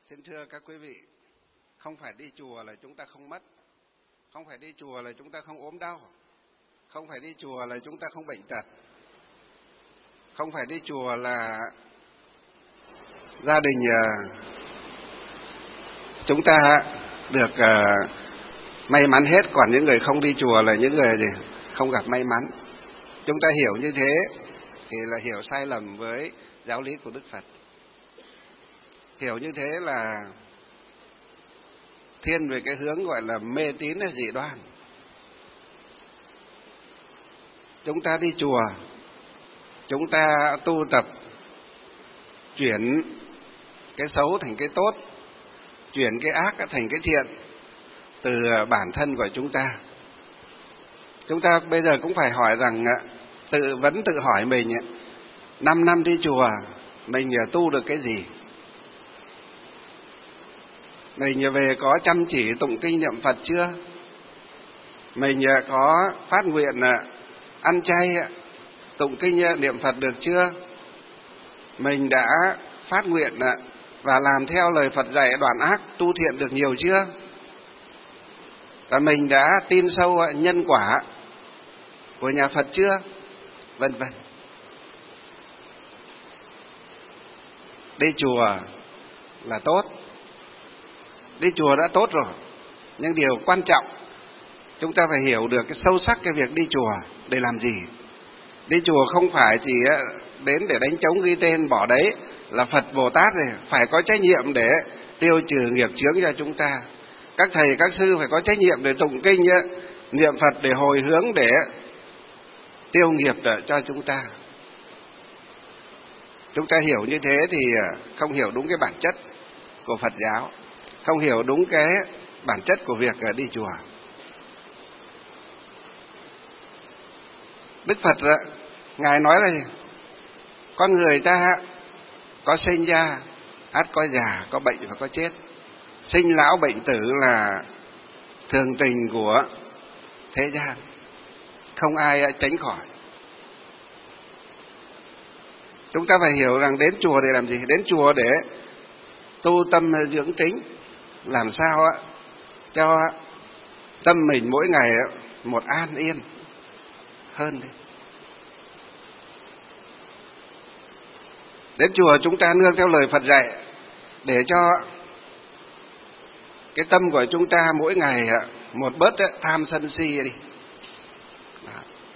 Xin thưa các quý vị, không phải đi chùa là chúng ta không mất, không phải đi chùa là chúng ta không ốm đau, không phải đi chùa là chúng ta không bệnh tật, không phải đi chùa là gia đình chúng ta được may mắn hết, còn những người không đi chùa là những người không gặp may mắn. Chúng ta hiểu như thế thì là hiểu sai lầm với giáo lý của Đức Phật. Hiểu như thế là thiên về cái hướng gọi là mê tín hay dị đoan. Chúng ta đi chùa, chúng ta tu tập chuyển cái xấu thành cái tốt, chuyển cái ác thành cái thiện từ bản thân của chúng ta. Chúng ta bây giờ cũng phải hỏi rằng tự hỏi mình 5 năm đi chùa mình tu được cái gì? Mình về có chăm chỉ tụng kinh niệm Phật chưa? Mình có phát nguyện ăn chay tụng kinh niệm Phật được chưa? Mình đã phát nguyện và làm theo lời Phật dạy đoạn ác tu thiện được nhiều chưa? Và mình đã tin sâu nhân quả của nhà Phật chưa? Vân vân. Đi chùa là tốt, đi chùa đã tốt rồi, nhưng điều quan trọng chúng ta phải hiểu được cái sâu sắc cái việc đi chùa để làm gì. Đi chùa không phải chỉ đến để đánh trống ghi tên bỏ đấy là Phật Bồ Tát rồi, phải có trách nhiệm để tiêu trừ nghiệp chướng cho chúng ta. Các thầy các sư phải có trách nhiệm để tụng kinh niệm Phật để hồi hướng để tiêu nghiệp cho chúng ta. Chúng ta hiểu như thế thì không hiểu đúng cái bản chất của Phật giáo, không hiểu đúng cái bản chất của việc đi chùa. Đức Phật Ngài nói là con người ta có sinh ra, ắt có già, có bệnh và có chết. Sinh lão bệnh tử là thường tình của thế gian, không ai tránh khỏi. Chúng ta phải hiểu rằng đến chùa để làm gì? Đến chùa để tu tâm dưỡng tính, làm sao cho tâm mình mỗi ngày một an yên hơn đi. Đến chùa chúng ta nương theo lời Phật dạy để cho cái tâm của chúng ta mỗi ngày một bớt tham sân si đi. Đó.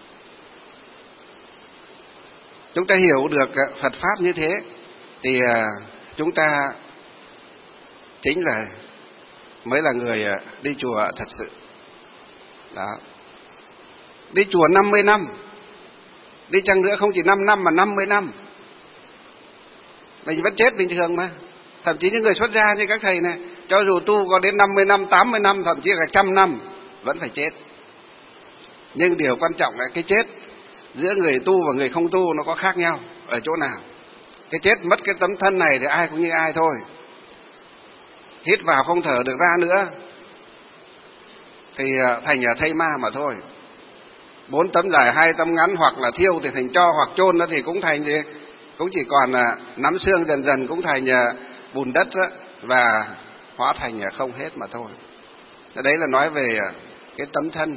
Chúng ta hiểu được Phật Pháp như thế thì chúng ta chính là mới là người đi chùa thật sự. Đó. Đi chùa 50 năm, đi chăng nữa không chỉ 5 năm mà 50 năm, mình vẫn chết bình thường mà. Thậm chí những người xuất gia như các thầy này, cho dù tu có đến 50 năm, 80 năm, thậm chí là 100 năm vẫn phải chết. Nhưng điều quan trọng là cái chết giữa người tu và người không tu nó có khác nhau ở chỗ nào. Cái chết mất cái tấm thân này thì ai cũng như ai thôi. Hít vào không thở được ra nữa thì thành thây ma mà thôi. 4 tấm dài 2 tấm ngắn, hoặc là thiêu thì thành tro, hoặc chôn nó thì cũng thành gì, cũng chỉ còn nắm xương, dần dần cũng thành bùn đất và hóa thành không hết mà thôi. Đấy là nói về cái tấm thân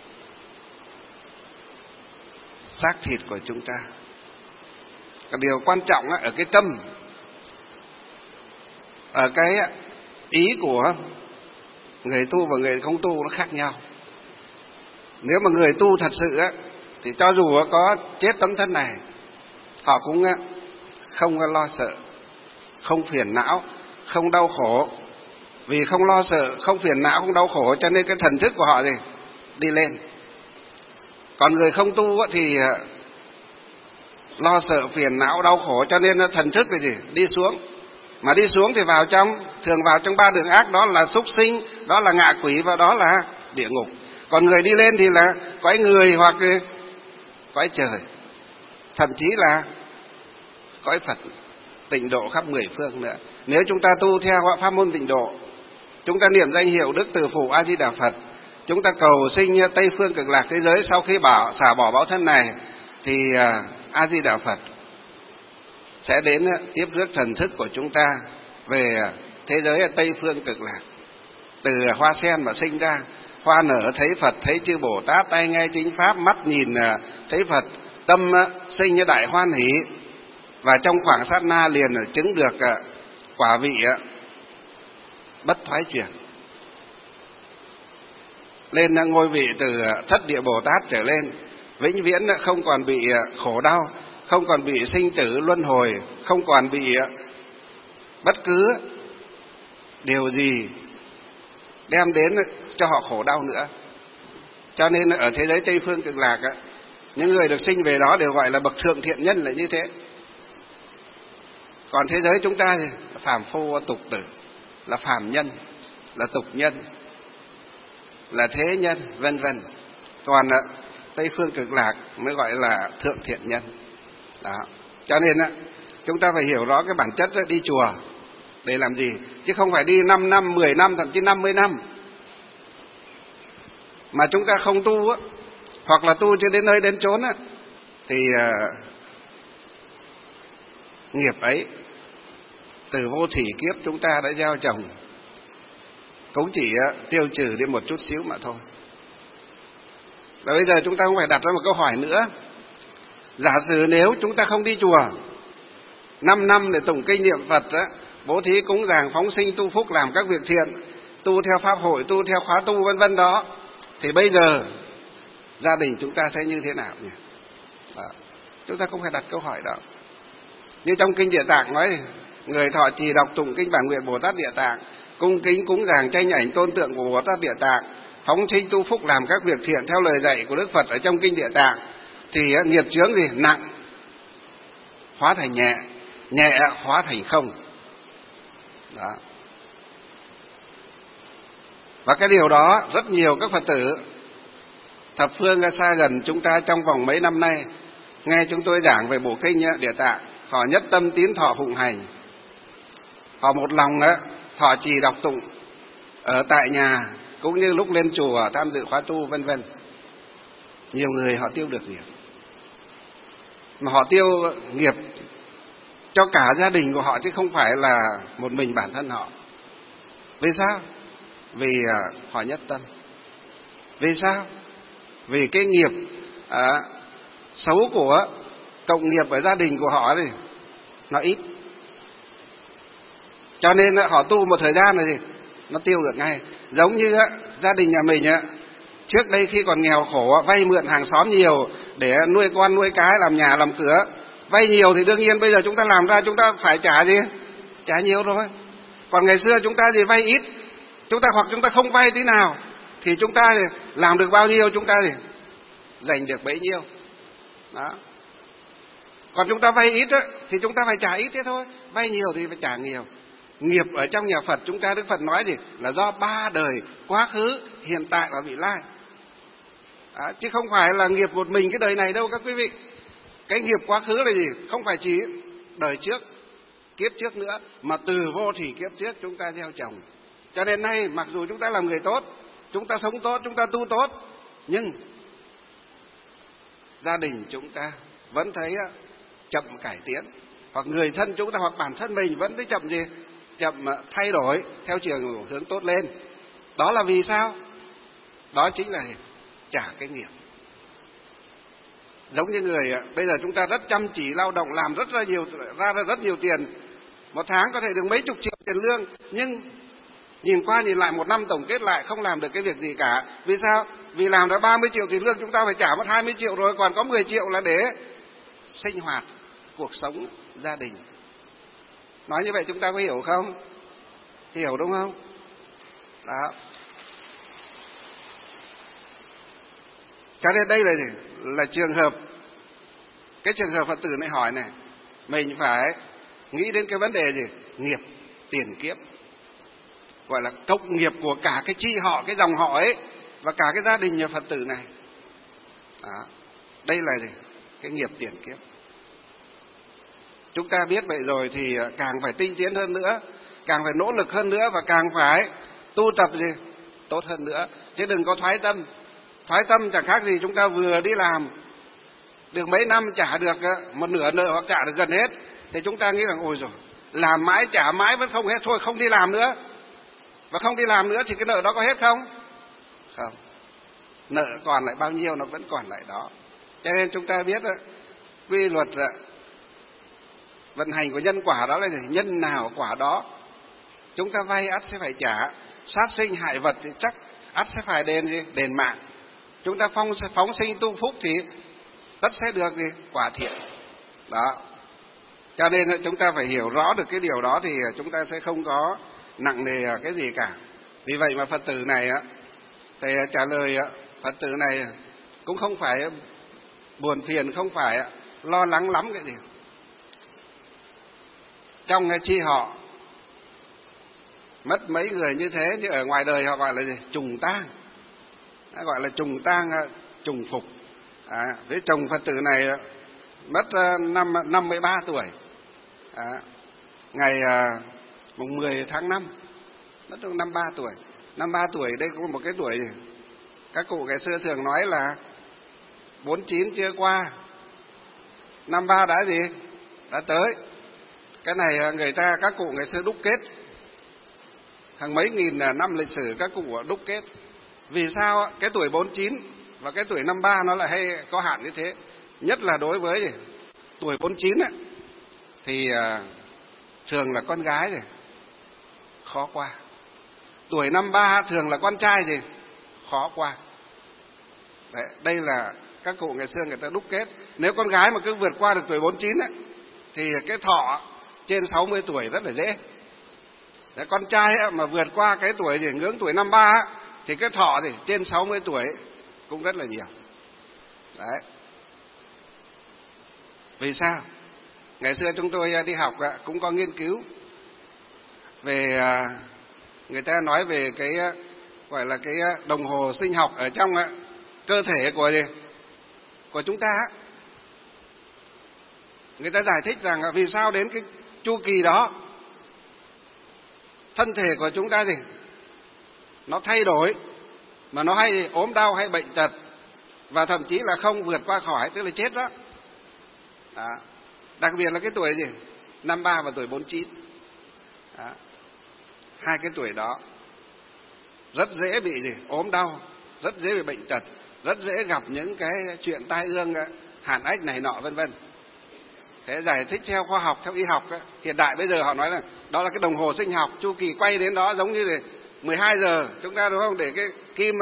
xác thịt của chúng ta. Cái điều quan trọng ở cái tâm, ở cái ý của người tu và người không tu nó khác nhau. Nếu mà người tu thật sự thì cho dù có chết tấm thân này, họ cũng không lo sợ, không phiền não, không đau khổ. Vì không lo sợ, không phiền não, không đau khổ cho nên cái thần thức của họ đi lên. Còn người không tu thì lo sợ, phiền não, đau khổ cho nên thần thức đi xuống. Mà đi xuống thì thường vào trong 3 đường ác, đó là súc sinh, đó là ngạ quỷ và đó là địa ngục. Còn người đi lên thì là cõi người hoặc cõi trời, thậm chí là cõi Phật tịnh độ khắp 10 phương nữa. Nếu chúng ta tu theo pháp môn tịnh độ, chúng ta niệm danh hiệu Đức Từ Phụ A Di Đà Phật, chúng ta cầu sinh Tây phương Cực Lạc thế giới, sau khi xả bỏ báo thân này thì A Di Đà Phật sẽ đến tiếp rước thần thức của chúng ta về thế giới ở Tây Phương Cực Lạc. Từ hoa sen mà sinh ra, hoa nở thấy Phật, thấy chư Bồ Tát, tai nghe chính pháp, mắt nhìn thấy Phật, tâm sinh như đại hoan hỷ, và trong khoảng sát na liền chứng được quả vị bất thoái chuyển, lên ngôi vị từ Thất Địa Bồ Tát trở lên, vĩnh viễn không còn bị khổ đau, không còn bị sinh tử luân hồi, không còn bị bất cứ điều gì đem đến cho họ khổ đau nữa. Cho nên ở thế giới Tây Phương Cực Lạc những người được sinh về đó đều gọi là bậc thượng thiện nhân là như thế. Còn thế giới chúng ta thì phàm phu tục tử, là phàm nhân, là tục nhân, là thế nhân, vân vân. Còn Tây Phương Cực Lạc mới gọi là thượng thiện nhân. Đó. Cho nên chúng ta phải hiểu rõ cái bản chất đi chùa để làm gì, chứ không phải đi 5 năm, 10 năm, thậm chí 50 năm mà chúng ta không tu hoặc là tu chưa đến nơi đến chốn thì nghiệp ấy từ vô thỉ kiếp chúng ta đã gieo trồng cũng chỉ tiêu trừ đi một chút xíu mà thôi. Và bây giờ chúng ta cũng phải đặt ra một câu hỏi nữa. Giả sử nếu chúng ta không đi chùa 5 năm để tụng kinh niệm Phật, bố thí cúng dường, phóng sinh tu phúc, làm các việc thiện, tu theo pháp hội, tu theo khóa tu vân vân đó, thì bây giờ gia đình chúng ta sẽ như thế nào nhỉ? Đó. Chúng ta cũng phải đặt câu hỏi đó. Như trong kinh Địa Tạng nói, người thọ trì đọc tụng kinh bản nguyện Bồ Tát Địa Tạng, cung kính cúng dường tranh ảnh tôn tượng của Bồ Tát Địa Tạng, phóng sinh tu phúc, làm các việc thiện theo lời dạy của Đức Phật ở trong kinh Địa Tạng, thì nghiệp chướng gì nặng hóa thành nhẹ, nhẹ hóa thành không. Đó. Và cái điều đó rất nhiều các Phật tử thập phương xa gần chúng ta trong vòng mấy năm nay nghe chúng tôi giảng về bộ kinh Địa Tạng, họ nhất tâm tín thọ phụng hành, họ một lòng thọ trì đọc tụng ở tại nhà cũng như lúc lên chùa tham dự khóa tu vân vân. Nhiều người họ tiêu được nghiệp, mà họ tiêu nghiệp cho cả gia đình của họ chứ không phải là một mình bản thân họ. Vì sao? Vì họ nhất tâm. Vì sao? Vì cái nghiệp xấu của cộng nghiệp ở gia đình của họ thì nó ít, cho nên họ tu một thời gian rồi thì nó tiêu được ngay. Giống như gia đình nhà mình trước đây khi còn nghèo khổ, vay mượn hàng xóm nhiều để nuôi con nuôi cái, làm nhà làm cửa, vay nhiều thì đương nhiên bây giờ chúng ta làm ra chúng ta phải trả gì? Trả nhiều rồi. Còn ngày xưa chúng ta thì vay ít, chúng ta hoặc chúng ta không vay tí nào, thì chúng ta thì làm được bao nhiêu chúng ta thì dành được bấy nhiêu. Đó. Còn chúng ta vay ít thì chúng ta phải trả ít thế thôi, vay nhiều thì phải trả nhiều. Nghiệp ở trong nhà Phật chúng ta, Đức Phật nói gì? Là do 3 đời, quá khứ, hiện tại và vị lai. Đó, chứ không phải là nghiệp một mình cái đời này đâu các quý vị. Cái nghiệp quá khứ là gì? Không phải chỉ đời trước, kiếp trước nữa, mà từ vô thỉ kiếp trước chúng ta gieo trồng. Cho nên nay mặc dù chúng ta làm người tốt, chúng ta sống tốt, chúng ta tu tốt, nhưng gia đình chúng ta vẫn thấy chậm cải tiến, hoặc người thân chúng ta hoặc bản thân mình vẫn thấy chậm gì? Chậm thay đổi theo chiều hướng tốt lên. Đó là vì sao? Đó chính là trả cái nghiệp. Giống như người bây giờ chúng ta rất chăm chỉ lao động, làm ra rất nhiều tiền, một tháng có thể được mấy chục triệu tiền lương, nhưng nhìn qua nhìn lại một năm tổng kết lại không làm được cái việc gì cả. Vì sao? Vì làm ra 30 triệu tiền lương chúng ta phải trả mất 20 triệu rồi, còn có 10 triệu là để sinh hoạt, cuộc sống, gia đình. Nói như vậy chúng ta có hiểu không? Hiểu đúng không? Đó. Cho nên đây là trường hợp, cái trường hợp Phật tử này hỏi này, mình phải nghĩ đến cái vấn đề gì? Nghiệp tiền kiếp, gọi là cộng nghiệp của cả cái chi họ, cái dòng họ ấy, và cả cái gia đình nhà Phật tử này. Đó. Đây là gì? Cái nghiệp tiền kiếp. Chúng ta biết vậy rồi thì càng phải tinh tiến hơn nữa, càng phải nỗ lực hơn nữa, và càng phải tu tập gì? Tốt hơn nữa. Chứ đừng có thoái tâm. Thoái tâm chẳng khác gì chúng ta vừa đi làm được mấy năm trả được một nửa nợ hoặc trả được gần hết, thì chúng ta nghĩ rằng ôi rồi làm mãi trả mãi vẫn không hết, thôi không đi làm nữa. Và không đi làm nữa thì cái nợ đó có hết không? Không. Nợ còn lại bao nhiêu nó vẫn còn lại đó. Cho nên chúng ta biết quy luật vận hành của nhân quả đó là gì? Nhân nào quả đó. Chúng ta vay ắt sẽ phải trả, sát sinh hại vật thì chắc ắt sẽ phải đền mạng. Chúng ta phóng sinh tu phúc thì tất sẽ được quả thiện. Đó. Cho nên chúng ta phải hiểu rõ được cái điều đó thì chúng ta sẽ không có nặng nề cái gì cả. Vì vậy mà Phật tử này thầy trả lời Phật tử này cũng không phải buồn phiền, không phải lo lắng lắm cái gì. Trong chi họ mất mấy người như thế, chứ ở ngoài đời họ gọi là gì? Trùng tang. Gọi là trùng tang, trùng phục. Với chồng Phật tử này mất năm 53 tuổi. Ngày mùng 10 tháng 5 mất 53 tuổi. 53 tuổi đây cũng một cái tuổi gì? Các cụ ngày xưa thường nói là 49 chưa qua, 53 đã gì? Đã tới. Cái này người ta các cụ ngày xưa đúc kết hàng mấy nghìn năm lịch sử, các cụ đúc kết. Vì sao cái tuổi 49 và cái tuổi 53 nó lại hay có hạn như thế? Nhất là đối với tuổi 49 thì thường là con gái khó qua. Tuổi 53 thường là con trai khó qua. Đấy, đây là các cụ ngày xưa người ta đúc kết. Nếu con gái mà cứ vượt qua được tuổi 49 thì cái thọ trên 60 tuổi rất là dễ. Đấy, con trai mà vượt qua cái tuổi ngưỡng tuổi 53 thì cái thọ trên 60 tuổi cũng rất là nhiều. Đấy. Vì sao? Ngày xưa chúng tôi đi học cũng có nghiên cứu về, người ta nói về cái gọi là cái đồng hồ sinh học ở trong cơ thể của chúng ta. Người ta giải thích rằng vì sao đến cái chu kỳ đó thân thể của chúng ta nó thay đổi, mà nó hay ốm đau hay bệnh tật, và thậm chí là không vượt qua khỏi, tức là chết đó. Đặc biệt là cái tuổi 53 và tuổi 49. Hai cái tuổi đó rất dễ bị ốm đau, rất dễ bị bệnh tật, rất dễ gặp những cái chuyện tai ương, hạn ách này nọ vân vân. Thế giải thích theo khoa học, theo y học hiện đại bây giờ họ nói là đó là cái đồng hồ sinh học, chu kỳ quay đến đó giống như 12 giờ chúng ta đúng không, để cái kim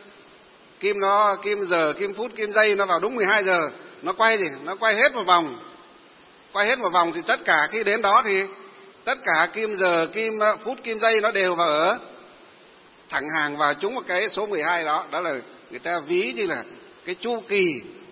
giờ, kim phút, kim giây nó vào đúng 12 giờ, nó quay hết một vòng. Quay hết một vòng thì tất cả khi đến đó thì tất cả kim giờ, kim phút, kim giây nó đều vào ở thẳng hàng vào trúng một cái số 12 đó. Đó là người ta ví như là cái chu kỳ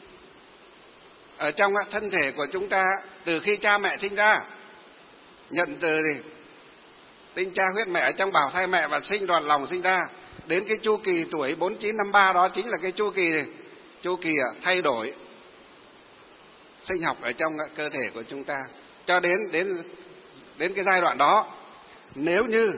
ở trong thân thể của chúng ta từ khi cha mẹ sinh ra, nhận từ tinh cha huyết mẹ ở trong bào thai mẹ và sinh đoàn lòng sinh ra, đến cái chu kỳ tuổi 49 53 đó chính là cái chu kỳ thay đổi sinh học ở trong cơ thể của chúng ta. Cho đến cái giai đoạn đó, nếu như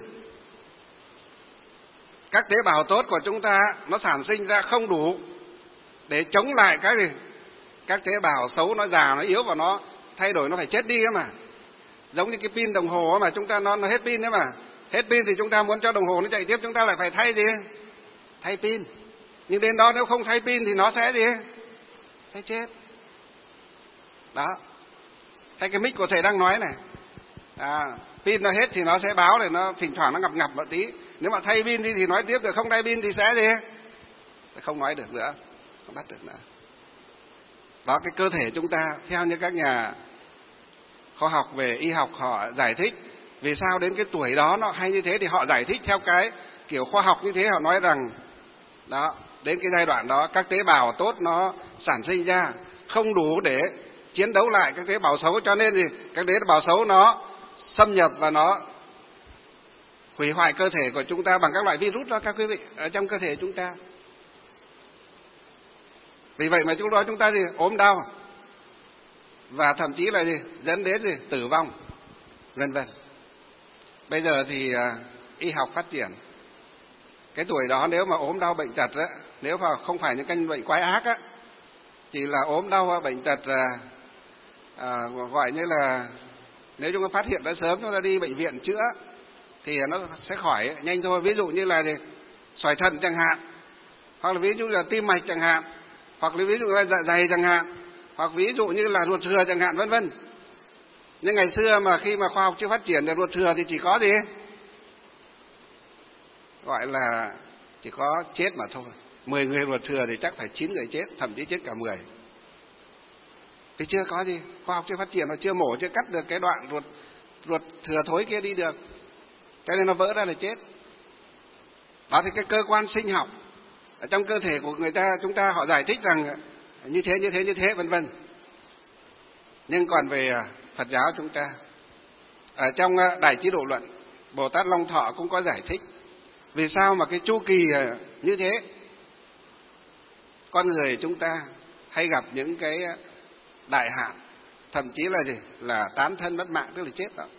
các tế bào tốt của chúng ta nó sản sinh ra không đủ để chống lại các tế bào xấu, nó già, nó yếu và nó thay đổi, nó phải chết đi mà. Giống như cái pin đồng hồ mà chúng ta nó hết pin đấy mà. Hết pin thì chúng ta muốn cho đồng hồ nó chạy tiếp, chúng ta lại phải thay pin. Nhưng đến đó nếu không thay pin thì nó sẽ sẽ chết. Đó. Hay cái mic của thầy đang nói này. Pin nó hết thì nó sẽ báo, để nó thỉnh thoảng nó ngập một tí. Nếu mà thay pin đi thì nói tiếp được, không thay pin thì sẽ không nói được nữa, không bắt được nữa. Đó, cái cơ thể chúng ta theo như các nhà khoa học về y học họ giải thích vì sao đến cái tuổi đó nó hay như thế, thì họ giải thích theo cái kiểu khoa học như thế. Họ nói rằng đó, đến cái giai đoạn đó các tế bào tốt nó sản sinh ra không đủ để chiến đấu lại các tế bào xấu, cho nên thì các tế bào xấu nó xâm nhập và nó hủy hoại cơ thể của chúng ta bằng các loại virus đó các quý vị, ở trong cơ thể chúng ta. Vì vậy mà chúng ta ốm đau và thậm chí là dẫn đến tử vong vân vân. Bây giờ thì y học phát triển, cái tuổi đó nếu mà ốm đau bệnh tật nếu mà không phải những căn bệnh quái ác chỉ là ốm đau bệnh tật gọi như là Nếu chúng ta phát hiện ra sớm, chúng ta đi bệnh viện chữa thì nó sẽ khỏi nhanh thôi. Ví dụ như là sỏi thận chẳng hạn, hoặc là ví dụ là tim mạch chẳng hạn, hoặc là ví dụ là dạ dày chẳng hạn, hoặc ví dụ như là ruột thừa chẳng hạn, vân vân. Nhưng ngày xưa mà khi mà khoa học chưa phát triển được ruột thừa thì chỉ có gì? Gọi là chỉ có chết mà thôi. 10 người ruột thừa thì chắc phải 9 người chết, thậm chí chết cả 10. Thì chưa có gì, khoa học chưa phát triển, nó chưa mổ, chưa cắt được cái đoạn ruột thừa thối kia đi được, cho nên nó vỡ ra là chết. Đó thì cái cơ quan sinh học ở trong cơ thể của người ta, chúng ta họ giải thích rằng như thế vân vân. Nhưng còn về Phật giáo chúng ta, ở trong Đại Chí Độ Luận, Bồ Tát Long Thọ cũng có giải thích vì sao mà cái chu kỳ như thế. Con người chúng ta hay gặp những cái đại hạn, thậm chí là gì? Là tán thân mất mạng, tức là chết đó.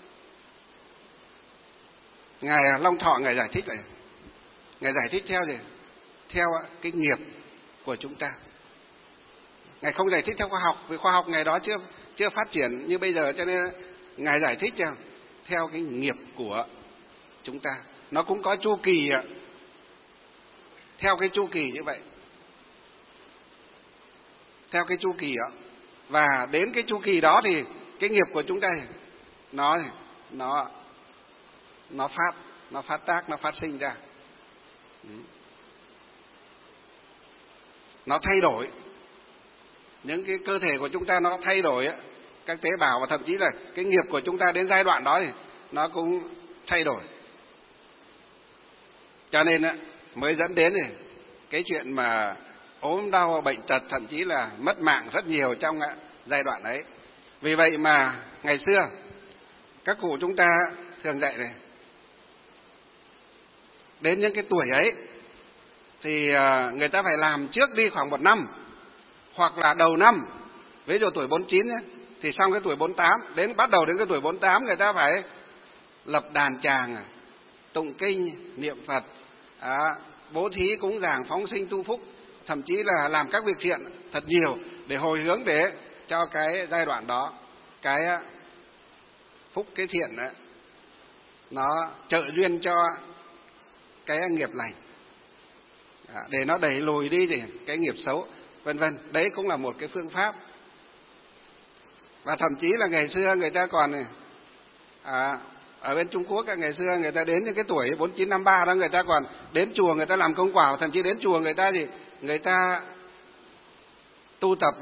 Ngài Long Thọ Ngài giải thích này, Ngài giải thích theo gì? Theo cái nghiệp của chúng ta. Ngài không giải thích theo khoa học, vì khoa học ngày đó chưa phát triển như bây giờ, cho nên Ngài giải thích theo cái nghiệp của chúng ta. Nó cũng có chu kỳ, theo cái chu kỳ như vậy. Theo cái chu kỳ đó. Và đến cái chu kỳ đó thì cái nghiệp của chúng ta nó phát tác, nó phát sinh ra. Nó thay đổi. Những cái cơ thể của chúng ta nó thay đổi, các tế bào, và thậm chí là cái nghiệp của chúng ta đến giai đoạn đó thì nó cũng thay đổi. Cho nên mới dẫn đến cái chuyện mà ốm đau, bệnh tật, thậm chí là mất mạng rất nhiều trong giai đoạn ấy. Vì vậy mà ngày xưa các cụ chúng ta thường dạy này, đến những cái tuổi ấy thì người ta phải làm trước đi khoảng 1 năm, hoặc là đầu năm, ví dụ tuổi 49 ấy, thì xong cái tuổi 48, bắt đầu đến cái tuổi 48 người ta phải lập đàn tràng, tụng kinh, niệm Phật, bố thí cúng dường, phóng sinh tu phúc, thậm chí là làm các việc thiện thật nhiều để hồi hướng để cho cái giai đoạn đó, cái phúc, cái thiện đó, nó trợ duyên cho cái nghiệp lành, để nó đẩy lùi đi thì cái nghiệp xấu, vân vân. Đấy cũng là một cái phương pháp. Và thậm chí là ngày xưa người ta còn ở bên Trung Quốc, ngày xưa người ta đến những cái tuổi 49, 53 đó, người ta còn đến chùa người ta làm công quả, thậm chí đến chùa người ta thì người ta tu tập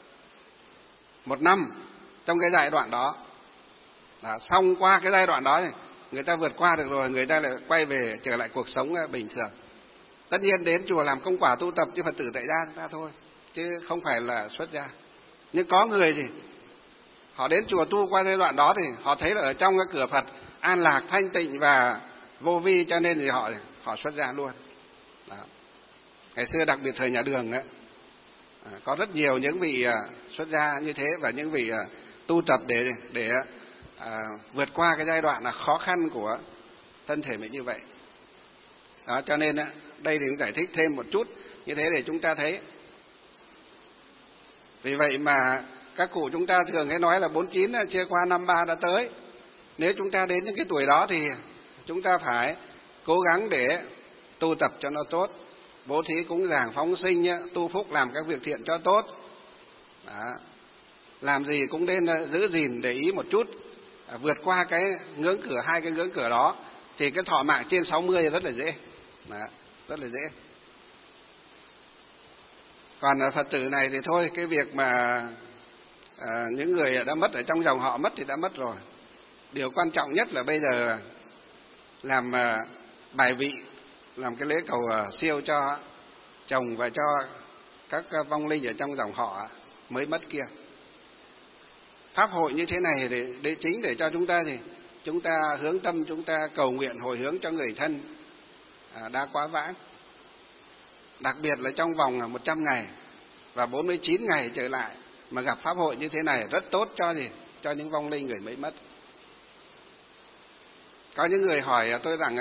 1 năm trong cái giai đoạn đó. Xong qua cái giai đoạn đó thì người ta vượt qua được rồi, người ta lại quay về trở lại cuộc sống bình thường. Tất nhiên đến chùa làm công quả tu tập chứ Phật tử tại gia ta thôi, chứ không phải là xuất gia. Nhưng có người thì họ đến chùa tu qua giai đoạn đó thì họ thấy là ở trong cái cửa Phật an lạc, thanh tịnh và vô vi, cho nên thì họ xuất gia luôn. Đó. Ngày xưa đặc biệt thời nhà Đường ấy, có rất nhiều những vị xuất gia như thế, và những vị tu tập để vượt qua cái giai đoạn là khó khăn của thân thể mình như vậy. Đó, cho nên đây thì cũng giải thích thêm một chút như thế để chúng ta thấy. Vì vậy mà các cụ chúng ta thường hay nói là 49 chia qua 53 đã tới. Nếu chúng ta đến những cái tuổi đó thì chúng ta phải cố gắng để tu tập cho nó tốt, bố thí cúng dường, phóng sinh, tu phúc, làm các việc thiện cho tốt. Đó. Làm gì cũng nên giữ gìn, để ý một chút, vượt qua cái ngưỡng cửa, 2 cái ngưỡng cửa đó thì cái thọ mạng trên 60 rất là dễ. Đó, rất là dễ. Còn Phật tử này thì thôi, cái việc mà những người đã mất ở trong dòng họ mất thì đã mất rồi. Điều quan trọng nhất là bây giờ làm bài vị, làm cái lễ cầu siêu cho chồng và cho các vong linh ở trong dòng họ mới mất kia. Pháp hội như thế này để chính để cho chúng ta thì chúng ta hướng tâm, chúng ta cầu nguyện hồi hướng cho người thân đã quá vãng. Đặc biệt là trong vòng 100 ngày và 49 ngày trở lại mà gặp pháp hội như thế này rất tốt cho những vong linh người mới mất. Có những người hỏi tôi rằng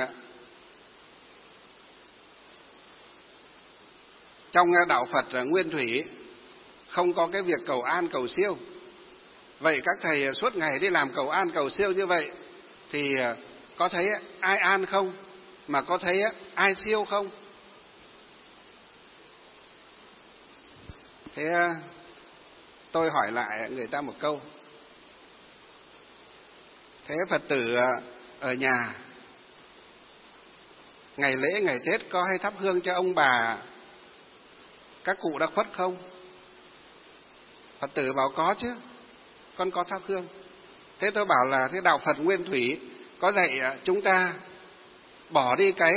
trong đạo Phật Nguyên Thủy không có cái việc cầu an cầu siêu, Vậy các thầy suốt ngày đi làm cầu an cầu siêu như vậy thì có thấy ai an không? Mà có thấy ai siêu không? Thế tôi hỏi lại người ta một câu. Thế Phật tử ở nhà ngày lễ ngày Tết có hay thắp hương cho ông bà các cụ đã khuất không? Phật tử bảo có chứ, con có thắp hương. Thế tôi bảo là thế đạo Phật Nguyên Thủy có dạy chúng ta bỏ đi cái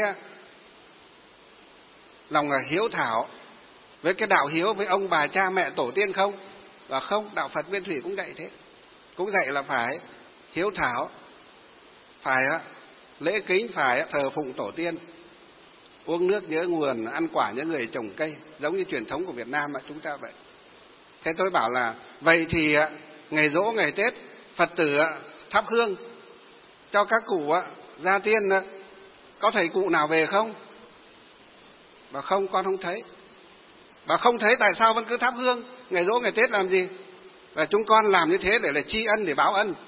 lòng hiếu thảo với cái đạo hiếu với ông bà cha mẹ tổ tiên không? Và không, đạo Phật Nguyên Thủy cũng dạy thế, cũng dạy là phải hiếu thảo, phải lễ kính, phải thờ phụng tổ tiên, uống nước nhớ nguồn, ăn quả nhớ người trồng cây, giống như truyền thống của Việt Nam mà chúng ta vậy. Thế tôi bảo là vậy thì ngày giỗ ngày Tết Phật tử thắp hương cho các cụ gia tiên có thầy cụ nào về không? Và không, con không thấy. Và không thấy tại sao vẫn cứ thắp hương ngày giỗ ngày Tết làm gì? Và chúng con làm như thế để là tri ân, để báo ân.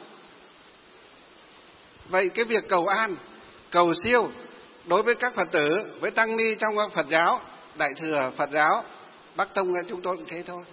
Vậy cái việc cầu an, cầu siêu đối với các Phật tử, với tăng ni trong Phật giáo, Đại thừa Phật giáo Bắc Tông chúng tôi cũng thế thôi.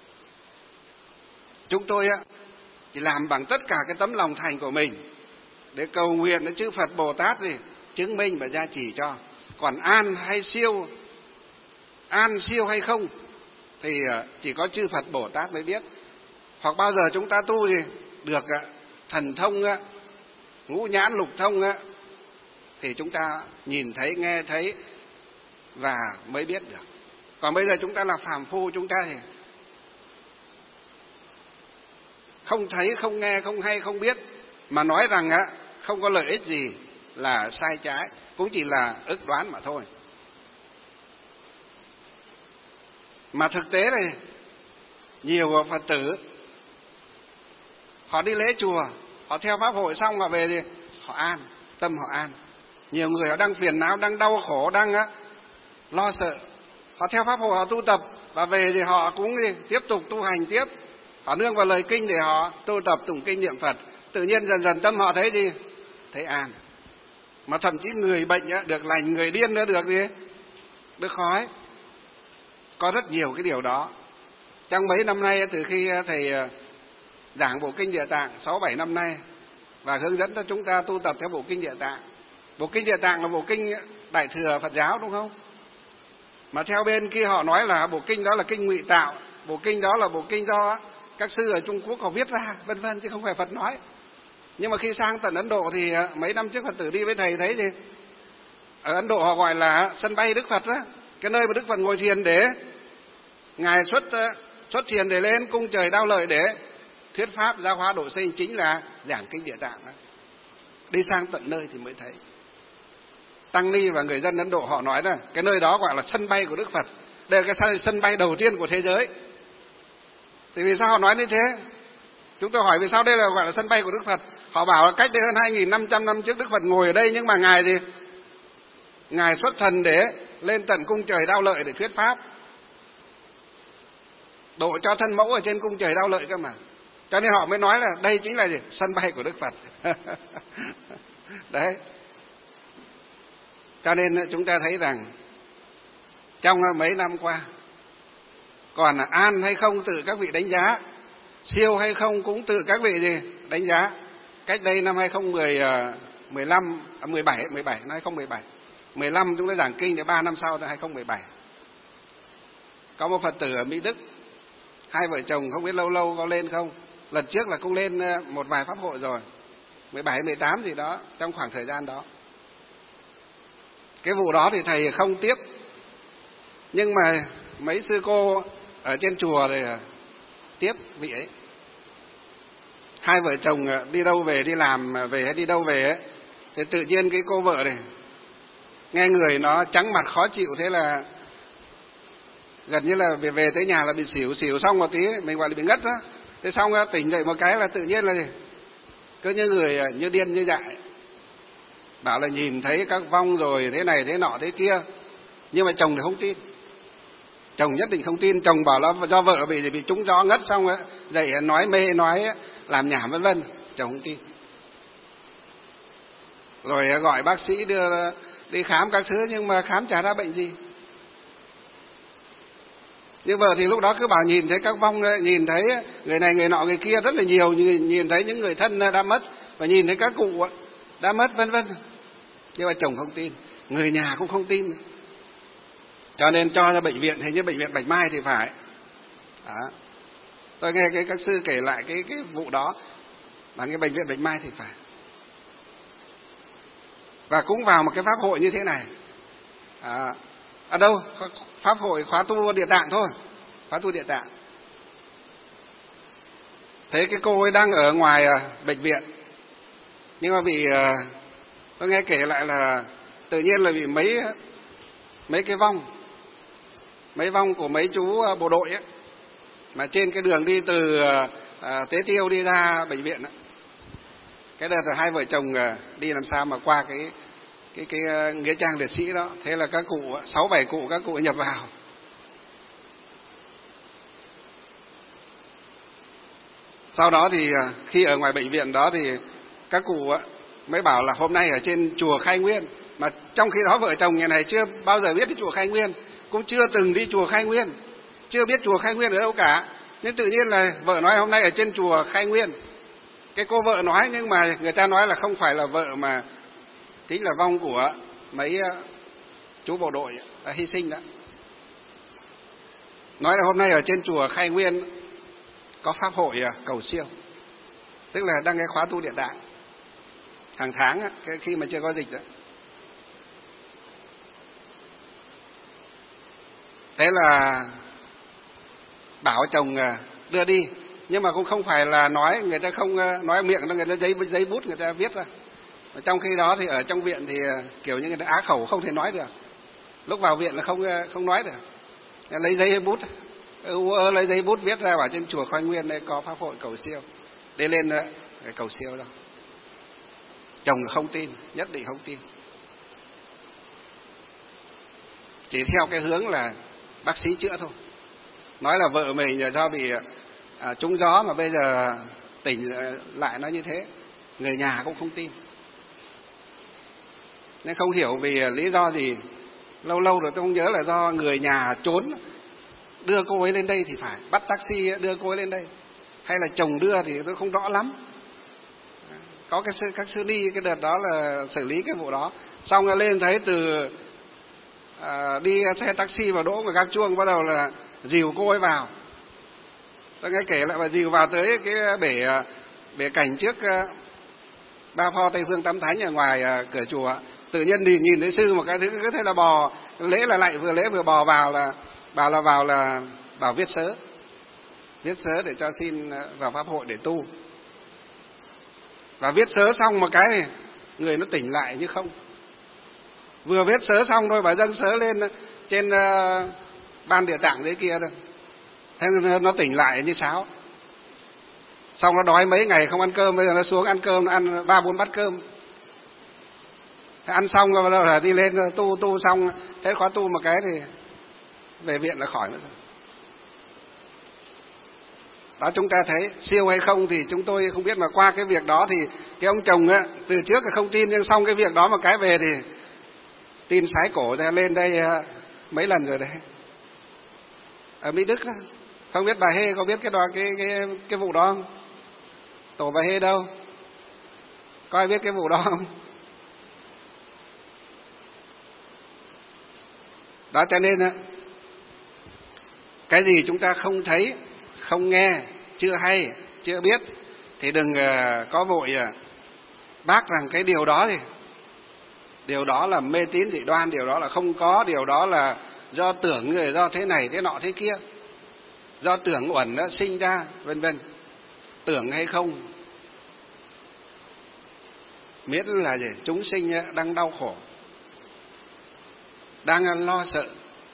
Chúng tôi chỉ làm bằng tất cả cái tấm lòng thành của mình để cầu nguyện đến chư Phật Bồ Tát gì chứng minh và gia trì cho. Còn an hay siêu, an siêu hay không thì chỉ có chư Phật Bồ Tát mới biết. Hoặc bao giờ chúng ta tu gì được thần thông, ngũ nhãn lục thông thì chúng ta nhìn thấy, nghe thấy và mới biết được. Còn bây giờ chúng ta là phàm phu, chúng ta thì không thấy, không nghe, không hay, không biết mà nói rằng không có lợi ích gì là sai trái, cũng chỉ là ước đoán mà thôi. Mà thực tế này, nhiều Phật tử họ đi lễ chùa, họ theo pháp hội xong họ về thì họ an, tâm họ an. Nhiều người họ đang phiền não, đang đau khổ, đang lo sợ, họ theo pháp hội họ tu tập và về thì họ cũng tiếp tục tu hành tiếp. Họ nương vào lời kinh để họ tu tập tụng kinh niệm Phật, tự nhiên dần dần tâm họ thấy gì? Thấy an. Mà thậm chí người bệnh được lành, người điên nữa được gì? Được khỏi. Có rất nhiều cái điều đó. Trong mấy năm nay, từ khi thầy giảng bộ kinh Địa Tạng 6-7 năm nay và hướng dẫn cho chúng ta tu tập theo bộ kinh Địa Tạng. Bộ kinh Địa Tạng là bộ kinh Đại thừa Phật giáo đúng không? Mà theo bên kia họ nói là bộ kinh đó là kinh Ngụy Tạo, bộ kinh đó là bộ kinh do các sư ở Trung Quốc họ viết ra, vân vân, chứ không phải Phật nói. Nhưng mà khi sang tận Ấn Độ thì mấy năm trước Phật tử đi với thầy thấy gì? Ở Ấn Độ họ gọi là sân bay Đức Phật đó, cái nơi mà Đức Phật ngồi thiền để ngài xuất thiền để lên cung trời Đao Lợi để thuyết pháp giáo hóa độ sinh, chính là giảng kinh Địa Tạng đó. Đi sang tận nơi thì mới thấy. Tăng ni và người dân Ấn Độ họ nói là cái nơi đó gọi là sân bay của Đức Phật. Đây là cái sân bay đầu tiên của thế giới. Thì vì sao họ nói như thế? Chúng tôi hỏi vì sao đây là gọi là sân bay của Đức Phật. Họ bảo là cách đây hơn 2.500 năm trước Đức Phật ngồi ở đây, nhưng mà ngài thì ngài xuất thần để lên tận cung trời Đao Lợi để thuyết pháp, độ cho thân mẫu ở trên cung trời Đao Lợi cơ mà. Cho nên họ mới nói là đây chính là gì? Sân bay của Đức Phật. Đấy. Cho nên chúng ta thấy rằng trong mấy năm qua, còn an hay không tự các vị đánh giá, siêu hay không cũng tự các vị gì đánh giá. Cách đây năm 2017, 15 chúng ta giảng kinh để 3 năm sau là 2017. Có một Phật tử ở Mỹ Đức, hai vợ chồng không biết lâu lâu có lên không. Lần trước là cũng lên một vài pháp hội rồi, 17, 18 gì đó, trong khoảng thời gian đó. Cái vụ đó thì thầy không tiếp, nhưng mà mấy sư cô ở trên chùa thì tiếp vị ấy. Hai vợ chồng đi đâu về, đi làm về hay đi đâu về ấy, thì tự nhiên cái cô vợ này nghe người nó trắng mặt khó chịu, thế là gần như là về tới nhà là bị xỉu xong một tí, mình gọi là bị ngất đó. Thế xong tỉnh dậy một cái là tự nhiên là gì? Cứ như người như điên như dại, bảo là nhìn thấy các vong rồi thế này thế nọ thế kia. Nhưng mà chồng thì không tin. Chồng nhất định không tin, chồng bảo là do vợ bị trúng gió ngất xong dậy nói mê nói làm nhảm vân vân, chồng không tin. Rồi gọi bác sĩ đưa đi khám các thứ nhưng mà khám chả ra bệnh gì. Nhưng vợ thì lúc đó cứ bảo nhìn thấy các vong, nhìn thấy người này người nọ người kia rất là nhiều, nhìn thấy những người thân đã mất và nhìn thấy các cụ đã mất vân vân. Nhưng mà chồng không tin, người nhà cũng không tin. Cho nên cho ra bệnh viện, hình như bệnh viện Bạch Mai thì phải. Đó. Tôi nghe các sư kể lại cái vụ đó, mà cái bệnh viện Bạch Mai thì phải. Và cũng vào một cái pháp hội như thế này. Ở đâu? Pháp hội khóa tu Địa Tạng thôi, khóa tu Địa Tạng. Thế cái cô ấy đang ở ngoài bệnh viện, nhưng mà bị tôi nghe kể lại là tự nhiên là bị mấy cái vong của mấy chú bộ đội ấy, mà trên cái đường đi từ Tế Tiêu đi ra bệnh viện ấy. Cái đợt là hai vợ chồng đi làm sao mà qua cái nghĩa trang liệt sĩ đó, thế là các cụ 6-7 cụ các cụ nhập vào. Sau đó thì khi ở ngoài bệnh viện đó thì các cụ mới bảo là hôm nay ở trên chùa Khai Nguyên, mà trong khi đó vợ chồng nhà này chưa bao giờ biết đi chùa Khai Nguyên, cũng chưa từng đi chùa Khai Nguyên, chưa biết chùa Khai Nguyên ở đâu cả. Nhưng tự nhiên là vợ nói hôm nay ở trên chùa Khai Nguyên. Cái cô vợ nói, nhưng mà người ta nói là không phải là vợ mà chính là vong của mấy chú bộ đội đã hy sinh đó. Nói là hôm nay ở trên chùa Khai Nguyên có pháp hội cầu siêu, tức là đang cái khóa tu Địa Tạng hàng tháng khi mà chưa có dịch đó. Thế là bảo chồng đưa đi, nhưng mà cũng không phải là nói, người ta không nói miệng đâu, người ta giấy bút người ta viết ra. Trong khi đó thì ở trong viện thì kiểu như người ta á khẩu không thể nói được, lúc vào viện là không nói được, lấy giấy bút lấy giấy bút viết ra bảo trên chùa Khai Nguyên đây có pháp hội cầu siêu, đi lên cầu siêu đâu. Chồng không tin, nhất định không tin, chỉ theo cái hướng là bác sĩ chữa thôi. Nói là vợ mình do bị trúng gió mà bây giờ tỉnh lại nói như thế, người nhà cũng không tin. Nên không hiểu vì lý do gì, lâu rồi tôi không nhớ là do người nhà trốn đưa cô ấy lên đây thì phải, bắt taxi đưa cô ấy lên đây, hay là chồng đưa thì tôi không rõ lắm. Có các sư đi cái đợt đó là xử lý cái vụ đó, xong rồi lên thấy từ đi xe taxi vào đỗ ngoài gác chuông, bắt đầu là dìu cô ấy vào. Tôi nghe kể lại và dìu vào tới cái bể cảnh trước Ba Pho Tây Phương Tam Thánh ở ngoài cửa chùa. Tự nhiên thì nhìn thấy sư một cái thứ cứ thế là bò lễ là lại vừa lễ vừa bò vào, là bảo là vào là bảo viết sớ để cho xin vào pháp hội để tu. Và viết sớ xong một cái này, người nó tỉnh lại như không. Vừa viết sớ xong thôi bà dâng sớ lên trên ban Địa Tạng đấy kia rồi, thế nó tỉnh lại như sáo. Xong nó đói mấy ngày không ăn cơm, bây giờ nó xuống ăn cơm, nó ăn 3-4 bát cơm. Thế ăn xong rồi bắt đầu là đi lên tu xong, thế khóa tu một cái thì về viện là khỏi nữa rồi. Đó, chúng ta thấy siêu hay không thì chúng tôi không biết, mà qua cái việc đó thì cái ông chồng từ trước là không tin, nhưng xong cái việc đó một cái về thì tin sái cổ ra lên đây mấy lần rồi đấy. Ở Mỹ Đức đó. Không biết bà Hê có biết cái vụ đó không? Tổ bà Hê đâu? Có ai biết cái vụ đó không? Đó, cho nên cái gì chúng ta không thấy, không nghe, chưa hay, chưa biết thì đừng có vội bác rằng cái điều đó thì điều đó là mê tín dị đoan, điều đó là không có, điều đó là do tưởng người, do thế này thế nọ thế kia, do tưởng uẩn nó sinh ra vân vân. Tưởng hay không, miễn là gì? Chúng sinh đang đau khổ, đang lo sợ,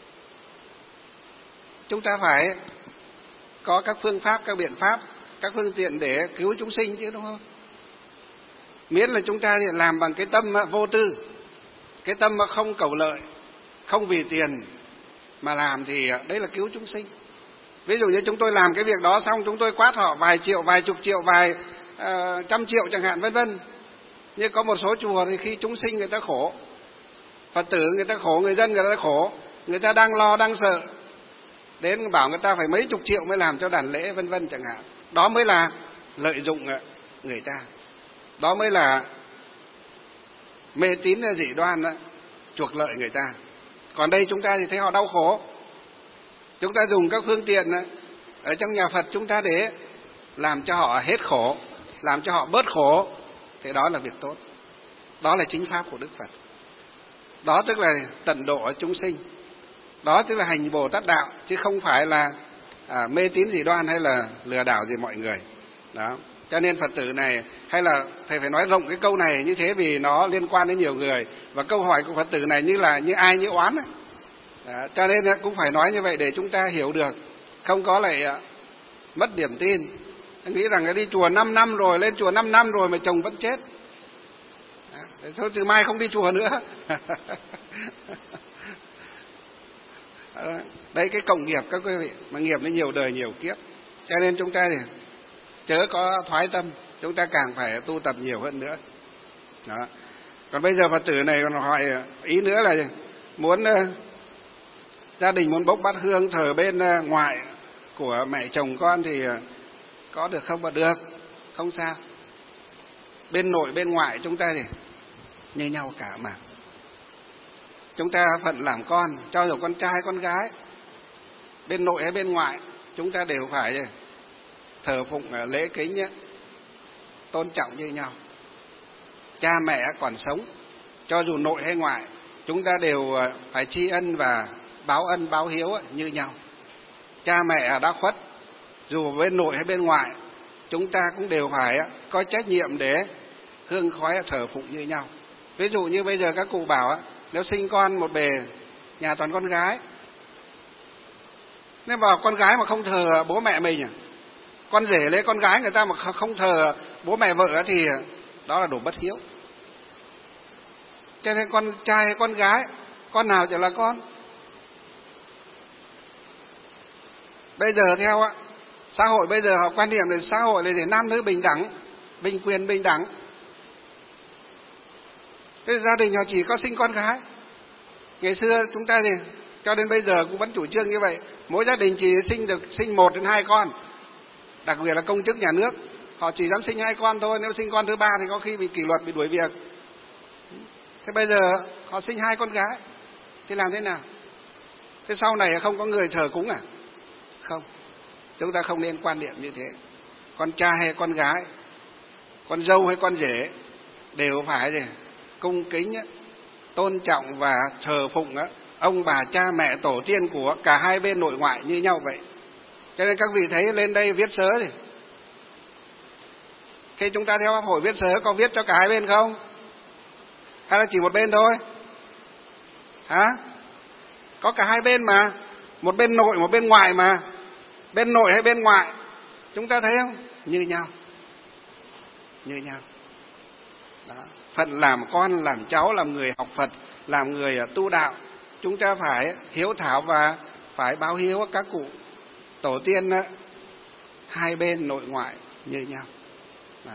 chúng ta phải có các phương pháp, các biện pháp, các phương tiện để cứu chúng sinh chứ, đúng không? Miễn là chúng ta làm bằng cái tâm vô tư, cái tâm không cầu lợi, không vì tiền, mà làm thì đấy là cứu chúng sinh. Ví dụ như chúng tôi làm cái việc đó xong, chúng tôi quát họ vài triệu, vài chục triệu, vài trăm triệu chẳng hạn, vân vân. Nhưng có một số chùa thì khi chúng sinh người ta khổ, Phật tử người ta khổ, người dân người ta khổ, người ta đang lo đang sợ, đến bảo người ta phải mấy chục triệu mới làm cho đàn lễ, vân vân chẳng hạn. Đó mới là lợi dụng người ta, đó mới là mê tín dị đoan đó, chuộc lợi người ta. Còn đây chúng ta thì thấy họ đau khổ, chúng ta dùng các phương tiện ở trong nhà Phật chúng ta để làm cho họ hết khổ, làm cho họ bớt khổ, thì đó là việc tốt. Đó là chính pháp của Đức Phật. Đó tức là tận độ chúng sinh. Đó tức là hành Bồ Tát đạo, chứ không phải là mê tín dị đoan hay là lừa đảo gì mọi người. Đó. Cho nên Phật tử này, hay là thầy phải nói rộng cái câu này như thế vì nó liên quan đến nhiều người, và câu hỏi của Phật tử này như là như ai như oán ấy. Đó. Cho nên cũng phải nói như vậy để chúng ta hiểu được, không có lại mất điểm tin. Tôi nghĩ rằng đi chùa 5 năm rồi, lên chùa 5 năm rồi mà chồng vẫn chết. Thôi từ mai không đi chùa nữa. Đấy cái cộng nghiệp các quý vị, mà nghiệp nó nhiều đời nhiều kiếp. Cho nên chúng ta thì chớ có thoái tâm, chúng ta càng phải tu tập nhiều hơn nữa. Đó. Còn bây giờ Phật tử này còn hỏi ý nữa là muốn gia đình muốn bốc bát hương thờ bên ngoại của mẹ chồng con thì có được không? Mà được, không sao. Bên nội bên ngoại chúng ta thì như nhau cả mà. Chúng ta phận làm con, cho dù con trai con gái, bên nội hay bên ngoại, chúng ta đều phải thờ phụng lễ kính nhé, tôn trọng như nhau. Cha mẹ còn sống, cho dù nội hay ngoại, chúng ta đều phải tri ân và báo ân báo hiếu như nhau. Cha mẹ đã khuất, dù bên nội hay bên ngoại, chúng ta cũng đều phải có trách nhiệm để hương khói thờ phụng như nhau. Ví dụ như bây giờ các cụ bảo nếu sinh con một bề, nhà toàn con gái, nếu mà con gái mà không thờ bố mẹ mình, con rể lấy con gái người ta mà không thờ bố mẹ vợ thì đó là đồ bất hiếu. Cho nên con trai hay con gái, con nào chỉ là con. Bây giờ theo xã hội bây giờ họ quan niệm là xã hội là để nam nữ bình đẳng, bình quyền bình đẳng. Thế gia đình họ chỉ có sinh con gái. Ngày xưa chúng ta thì cho đến bây giờ cũng vẫn chủ trương như vậy, mỗi gia đình chỉ sinh 1 đến 2 con. Đặc biệt là công chức nhà nước, họ chỉ dám sinh 2 con thôi, nếu sinh con thứ 3 thì có khi bị kỷ luật, bị đuổi việc. Thế bây giờ họ sinh 2 con gái thì làm thế nào? Thế sau này không có người thờ cúng à? Không, chúng ta không nên quan niệm như thế. Con trai hay con gái, con dâu hay con rể đều phải cung kính, tôn trọng và thờ phụng ông bà cha mẹ tổ tiên của cả hai bên nội ngoại như nhau vậy. Cho nên các vị thấy lên đây viết sớ thì khi chúng ta theo Pháp hội viết sớ có viết cho cả hai bên không? Hay là chỉ một bên thôi? Hả? Có cả hai bên mà, một bên nội một bên ngoại mà. Bên nội hay bên ngoại chúng ta thấy không? Như nhau, như nhau. Đó. Phận làm con, làm cháu, làm người học Phật, làm người tu đạo, chúng ta phải hiếu thảo và phải báo hiếu các cụ tổ tiên hai bên nội ngoại như nhau. Đó.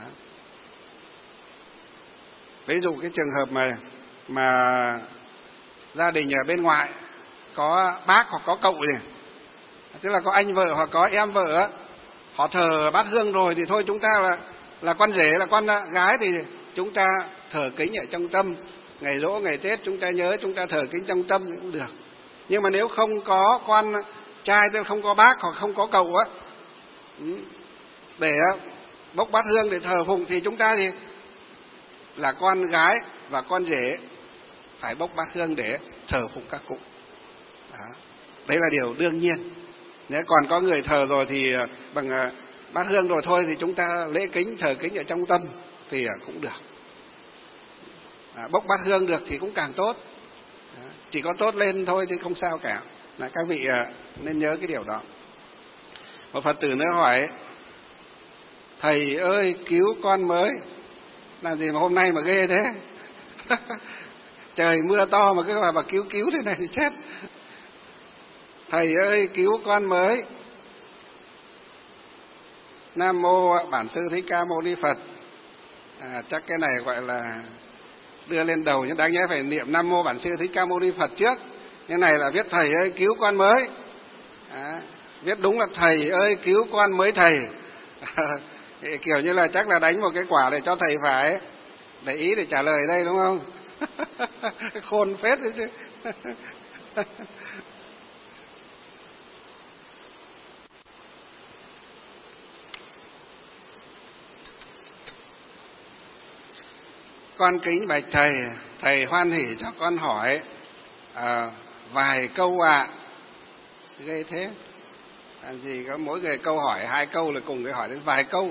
Ví dụ cái trường hợp mà gia đình ở bên ngoại có bác hoặc có cậu gì, tức là có anh vợ hoặc có em vợ, họ thờ bát hương rồi thì thôi, chúng ta là con rể là con gái thì chúng ta thờ kính ở trong tâm. Ngày giỗ ngày Tết chúng ta nhớ, chúng ta thờ kính trong tâm cũng được. Nhưng mà nếu không có con trai, tức là không có bác hoặc không có cậu để bốc bát hương để thờ phụng thì chúng ta thì là con gái và con rể phải bốc bát hương để thờ phụng các cụ. Đó. Đấy là điều đương nhiên. Nếu còn có người thờ rồi thì bằng bát hương rồi thôi thì chúng ta lễ kính thờ kính ở trong tâm thì cũng được. Bốc bát hương được thì cũng càng tốt. Chỉ có tốt lên thôi thì không sao cả. Các vị nên nhớ cái điều đó. Một Phật tử nữa hỏi: thầy ơi cứu con mới. Làm gì mà hôm nay mà ghê thế? Trời mưa to mà cứ mà cứu thế này thì chết. thầy ơi cứu con mới. Nam mô Bản Sư Thích Ca Mâu Ni Phật. Chắc cái này gọi là đưa lên đầu, nhưng đáng nhẽ phải niệm Nam mô Bản Sư Thích Ca Mâu Ni Phật trước. Cái này là viết thầy ơi cứu con mới. Viết đúng là thầy ơi cứu con mới thầy. Kiểu như là chắc là đánh một cái quả để cho thầy phải để ý để trả lời đây, đúng không? Khôn phết đấy chứ. Con kính bạch thầy, thầy hoan hỉ cho con hỏi vài câu ạ. Ghê thế. Làm gì có mỗi người câu hỏi 2 câu là cùng cái hỏi đến vài câu.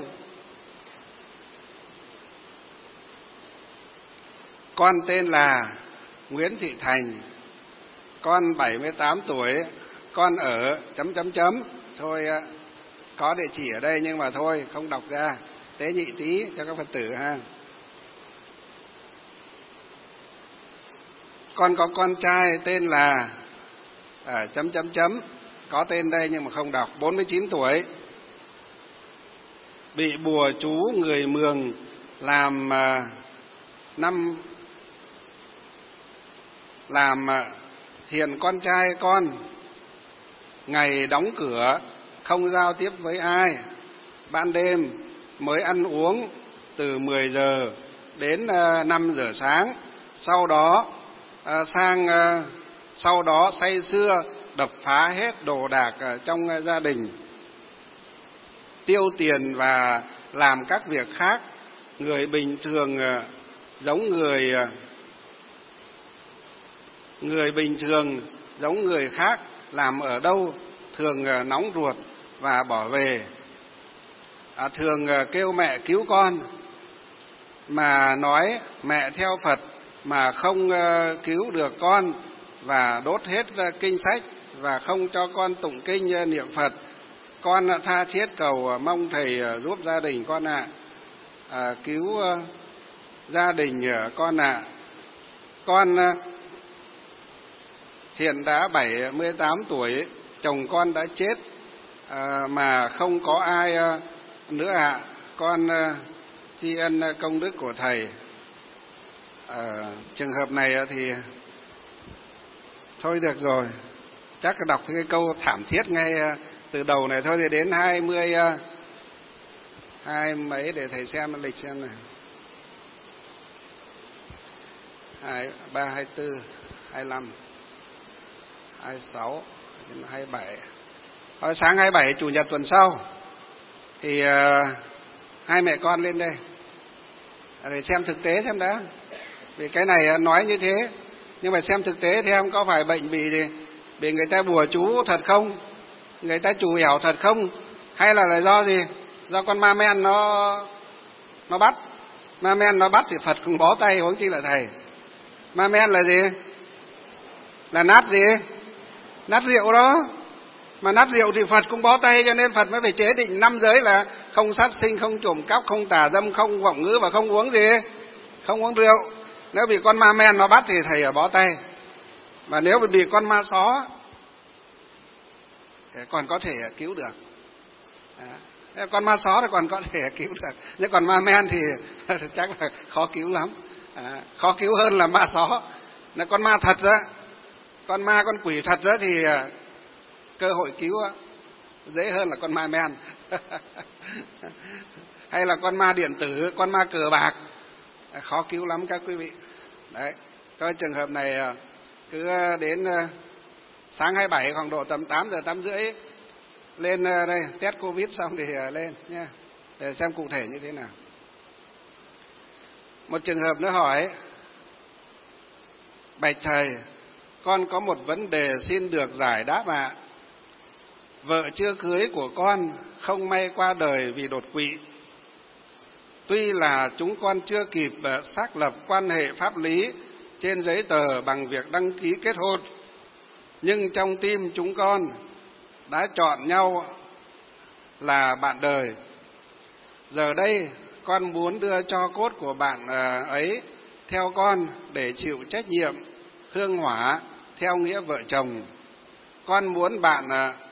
Con tên là Nguyễn Thị Thành, con 78 tuổi, con ở ... Thôi có địa chỉ ở đây nhưng mà thôi không đọc ra, tế nhị tí cho các Phật tử ha. Con có con trai tên là ... có tên đây nhưng mà không đọc, 49 tuổi, bị bùa chú người Mường làm hiện con trai con ngày đóng cửa, không giao tiếp với ai, ban đêm mới ăn uống từ 10 giờ đến 5 giờ sáng, sau đó say sưa đập phá hết đồ đạc trong gia đình, tiêu tiền và làm các việc khác. Người bình thường giống người khác, làm ở đâu thường nóng ruột và bỏ về. Thường kêu mẹ cứu con, mà nói mẹ theo Phật mà không cứu được con, và đốt hết kinh sách và không cho con tụng kinh niệm Phật. Con tha thiết cầu mong thầy giúp gia đình con ạ. Cứu gia đình con ạ. Con hiện đã 78 tuổi, chồng con đã chết mà không có ai nữa ạ. Con tri ân công đức của thầy. Trường hợp này thì thôi được rồi, chắc đọc cái câu thảm thiết ngay từ đầu này thôi, thì đến 20 mấy để thầy xem lịch xem này. 23, 24, 25, 26, 27. Hồi sáng 27 chủ nhật tuần sau thì hai mẹ con lên đây để xem thực tế xem đã. Vì cái này nói như thế, nhưng mà xem thực tế xem có phải bệnh bị người ta bùa chú thật không, người ta trù ẻo thật không, hay là do gì? Do con ma men nó bắt. Ma men nó bắt thì Phật cũng bó tay, huống chi là thầy. Ma men là gì? Là nát gì? Nát rượu đó. Mà nát rượu thì Phật cũng bó tay, cho nên Phật mới phải chế định 5 giới là không sát sinh, không trộm cắp, không tà dâm, không vọng ngữ và không uống gì? Không uống rượu. Nếu bị con ma men nó bắt thì thầy ở bó tay. Mà nếu bị con ma só thì còn có thể cứu được. Con ma só thì còn có thể cứu được, nhưng còn ma men thì chắc là khó cứu lắm. Khó cứu hơn là ma só. Là con ma thật đó, con ma con quỷ thật đó thì cơ hội cứu dễ hơn là con ma men. Hay là con ma điện tử, con ma cờ bạc, khó cứu lắm các quý vị. Đấy, cái trường hợp này cứ đến sáng 27 khoảng độ tầm 8 giờ 8 rưỡi lên đây test Covid xong thì lên nha, để xem cụ thể như thế nào. Một trường hợp nữa hỏi: bạch thầy, con có một vấn đề xin được giải đáp ạ. Vợ chưa cưới của con không may qua đời vì đột quỵ. Tuy là chúng con chưa kịp xác lập quan hệ pháp lý trên giấy tờ bằng việc đăng ký kết hôn, nhưng trong tim chúng con đã chọn nhau là bạn đời. Giờ đây con muốn đưa tro cốt của bạn ấy theo con để chịu trách nhiệm hương hỏa theo nghĩa vợ chồng. con muốn bạn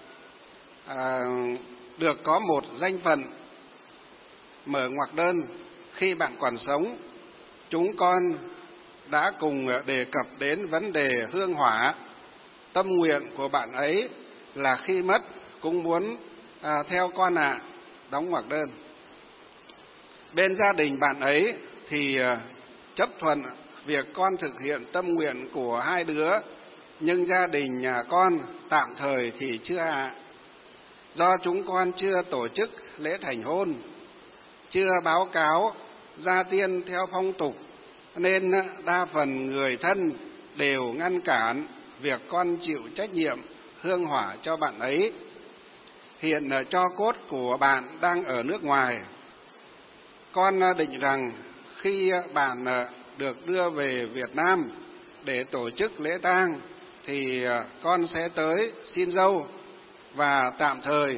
được có một danh phận mở ngoặc đơn. Khi bạn còn sống, chúng con đã cùng đề cập đến vấn đề hương hỏa. Tâm nguyện của bạn ấy là khi mất cũng muốn theo con ạ. Đóng ngoặc đơn. Bên gia đình bạn ấy thì chấp thuận việc con thực hiện tâm nguyện của hai đứa, nhưng gia đình nhà con tạm thời thì chưa ạ. Do chúng con chưa tổ chức lễ thành hôn, chưa báo cáo gia tiên theo phong tục, nên đa phần người thân đều ngăn cản việc con chịu trách nhiệm hương hỏa cho bạn ấy. Hiện tro cốt của bạn đang ở nước ngoài. Con định rằng khi bạn được đưa về Việt Nam để tổ chức lễ tang thì con sẽ tới xin dâu và tạm thời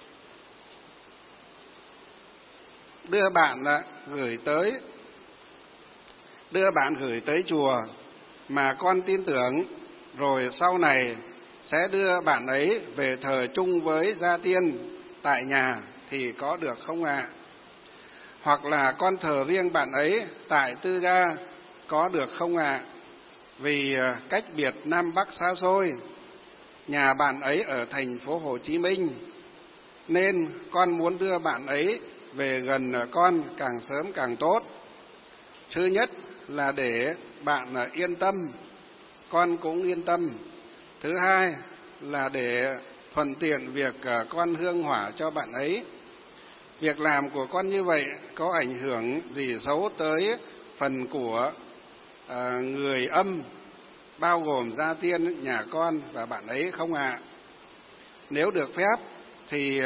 đưa bạn gửi tới chùa mà con tin tưởng, rồi sau này sẽ đưa bạn ấy về thờ chung với gia tiên tại nhà thì có được không ạ? Hoặc là con thờ riêng bạn ấy tại tư gia có được không ạ? Vì cách biệt Nam Bắc xa xôi, nhà bạn ấy ở thành phố Hồ Chí Minh, nên con muốn đưa bạn ấy về gần con càng sớm càng tốt. Thứ nhất là để bạn yên tâm, con cũng yên tâm. Thứ hai là để thuận tiện việc con hương hỏa cho bạn ấy. Việc làm của con như vậy có ảnh hưởng gì xấu tới phần của người âm, bao gồm gia tiên, nhà con và bạn ấy không ạ? Nếu được phép thì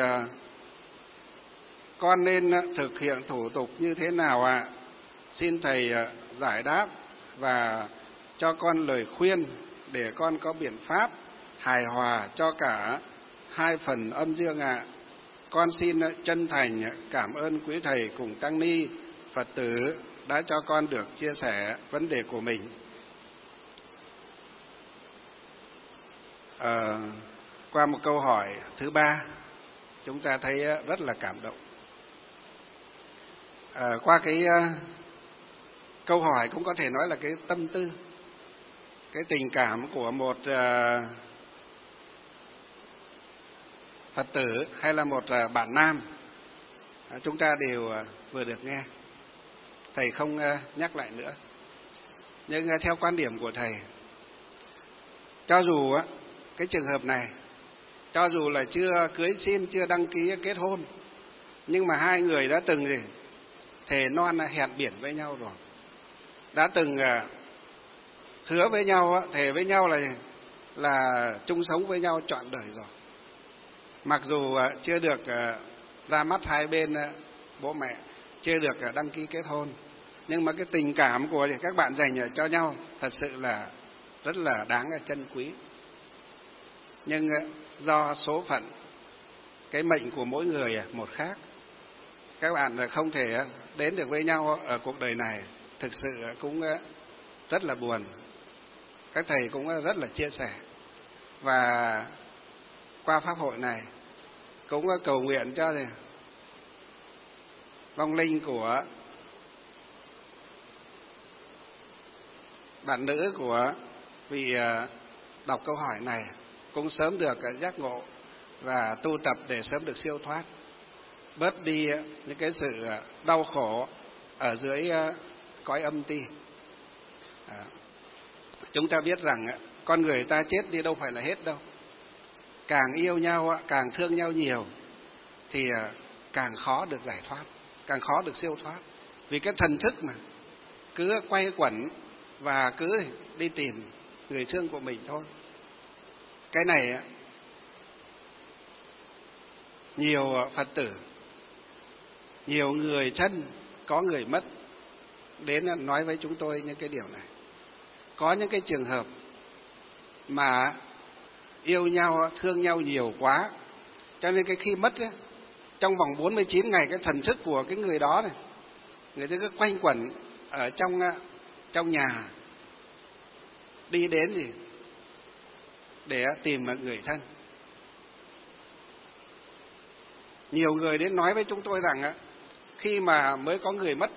con nên thực hiện thủ tục như thế nào ạ? Xin Thầy giải đáp và cho con lời khuyên để con có biện pháp hài hòa cho cả hai phần âm dương ạ. Con xin chân thành cảm ơn quý Thầy cùng Tăng Ni, Phật tử đã cho con được chia sẻ vấn đề của mình. Qua một câu hỏi thứ ba, chúng ta thấy rất là cảm động. Qua cái câu hỏi cũng có thể nói là cái tâm tư, cái tình cảm của một Phật tử hay là một bạn nam, chúng ta đều vừa được nghe. Thầy không nhắc lại nữa. Nhưng theo quan điểm của Thầy, cho dù cái trường hợp này, cho dù là chưa cưới xin, chưa đăng ký kết hôn, nhưng mà hai người đã từng thề non hẹn biển với nhau rồi, đã từng hứa với nhau, thề với nhau là chung sống với nhau trọn đời rồi. Mặc dù chưa được ra mắt hai bên bố mẹ, chưa được đăng ký kết hôn, nhưng mà cái tình cảm của các bạn dành cho nhau thật sự là rất là đáng trân quý. Nhưng do số phận, cái mệnh của mỗi người một khác, các bạn không thể đến được với nhau ở cuộc đời này, thực sự cũng rất là buồn. Các thầy cũng rất là chia sẻ. Và qua pháp hội này cũng cầu nguyện cho vong linh của bạn nữ của vị đọc câu hỏi này cũng sớm được giác ngộ và tu tập để sớm được siêu thoát, bớt đi những cái sự đau khổ ở dưới cõi âm ti. Chúng ta biết rằng con người ta chết đi đâu phải là hết đâu. Càng yêu nhau, càng thương nhau nhiều thì càng khó được giải thoát, càng khó được siêu thoát. Vì cái thần thức mà cứ quay quẩn và cứ đi tìm người thương của mình thôi. Cái này nhiều Phật tử, nhiều người thân có người mất đến nói với chúng tôi những cái điều này. Có những cái trường hợp mà yêu nhau, thương nhau nhiều quá, cho nên cái khi mất trong vòng 49 ngày cái thần thức của cái người đó này, người ta cứ quanh quẩn ở trong nhà, đi đến để tìm một người thân. Nhiều người đến nói với chúng tôi rằng khi mà mới có người mất,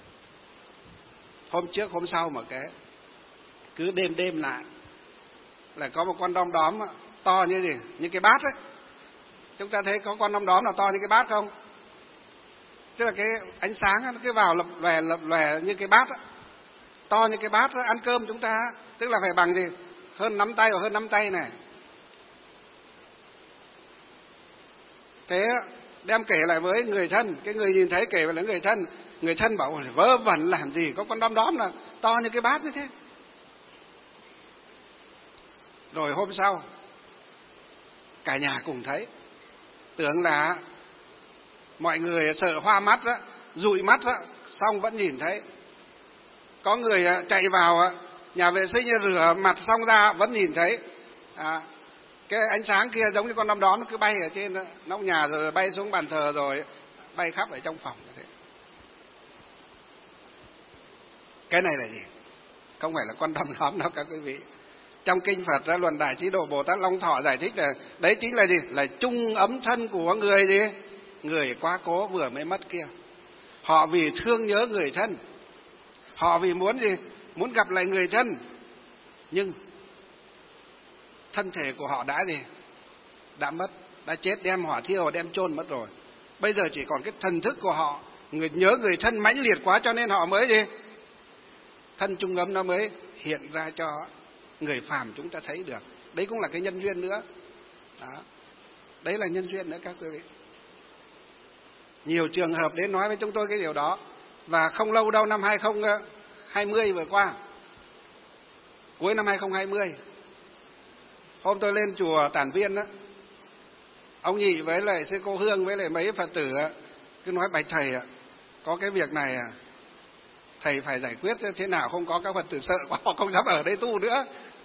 hôm trước hôm sau mà cái cứ đêm lại là có một con đom đóm to như gì, như cái bát ấy. Chúng ta thấy có con đom đóm nào to như cái bát không? Tức là cái ánh sáng nó cứ vào lập lòe như cái bát ấy. To như cái bát ấy, ăn cơm chúng ta tức là phải bằng gì, hơn nắm tay, và hơn nắm tay này. Thế đem kể lại với người thân, cái người nhìn thấy kể với người thân bảo vớ vẩn làm gì, có con đom đóm là to như cái bát như thế. Rồi hôm sau cả nhà cùng thấy, tưởng là mọi người sợ hoa mắt đó, dụi mắt đó, xong vẫn nhìn thấy. Có người chạy vào nhà vệ sinh rửa mặt xong ra vẫn nhìn thấy. Cái ánh sáng kia giống như con đom đóm nó cứ bay ở trên nóc nhà rồi bay xuống bàn thờ rồi bay khắp ở trong phòng như thế. Cái này là gì? Không phải là con đom đóm đâu các quý vị. Trong kinh Phật ra Luận Đại Trí Độ Bồ Tát Long Thọ giải thích là đấy chính là gì? Là chung ấm thân của người gì? Người quá cố vừa mới mất kia. Họ vì thương nhớ người thân, họ vì muốn gì? Muốn gặp lại người thân, nhưng thân thể của họ đã gì? Đã mất, đã chết, đem hỏa thiêu, đem chôn mất rồi. Bây giờ chỉ còn cái thần thức của họ, nhớ người thân mãnh liệt quá cho nên họ mới gì? Thân chung ấm nó mới hiện ra cho người phàm chúng ta thấy được. Đấy cũng là cái nhân duyên nữa. Đó. Đấy là nhân duyên nữa các quý vị. Nhiều trường hợp đến nói với chúng tôi cái điều đó. Và không lâu đâu, năm 2020 vừa qua, cuối năm 2020, hôm tôi lên chùa Tản Viên đó, ông Nhị với lại sư cô Hương với lại mấy Phật tử cứ nói bạch thầy có cái việc này thầy phải giải quyết thế nào, không có các Phật tử sợ quá, họ không dám ở đây tu nữa.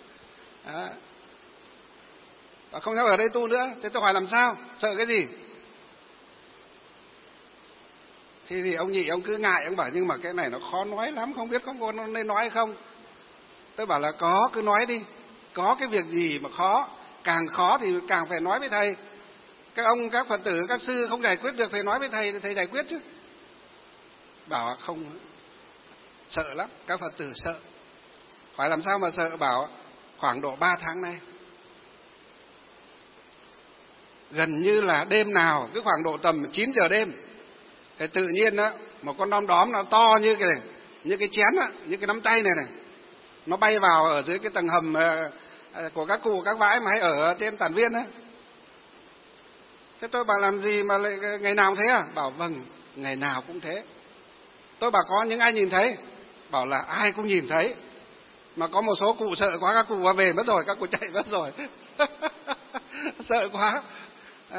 Họ không dám ở đây tu nữa. Thế tôi hỏi làm sao? Sợ cái gì? Thì ông Nhị ông cứ ngại, ông bảo nhưng mà cái này nó khó nói lắm, không biết có nên nói hay không. Tôi bảo là có, cứ nói đi. Có cái việc gì mà khó, càng khó thì càng phải nói với thầy. Các ông, các Phật tử, các sư không giải quyết được phải nói với thầy, thầy giải quyết chứ. Bảo không, sợ lắm, các Phật tử sợ. Hỏi làm sao mà sợ? Bảo khoảng độ 3 tháng nay, gần như là đêm nào cứ khoảng độ tầm 9 giờ đêm thì tự nhiên đó, một con đom đóm nó to như cái chén á, như cái nắm tay này này, nó bay vào ở dưới cái tầng hầm của các cụ các vãi mà hay ở trên Tản Viên á. Thế tôi bảo làm gì mà lại ngày nào thế à? Bảo vâng, ngày nào cũng thế. Tôi bảo có những ai nhìn thấy? Bảo là ai cũng nhìn thấy. Mà có một số cụ sợ quá, các cụ về mất rồi, các cụ chạy mất rồi. Sợ quá. Đó.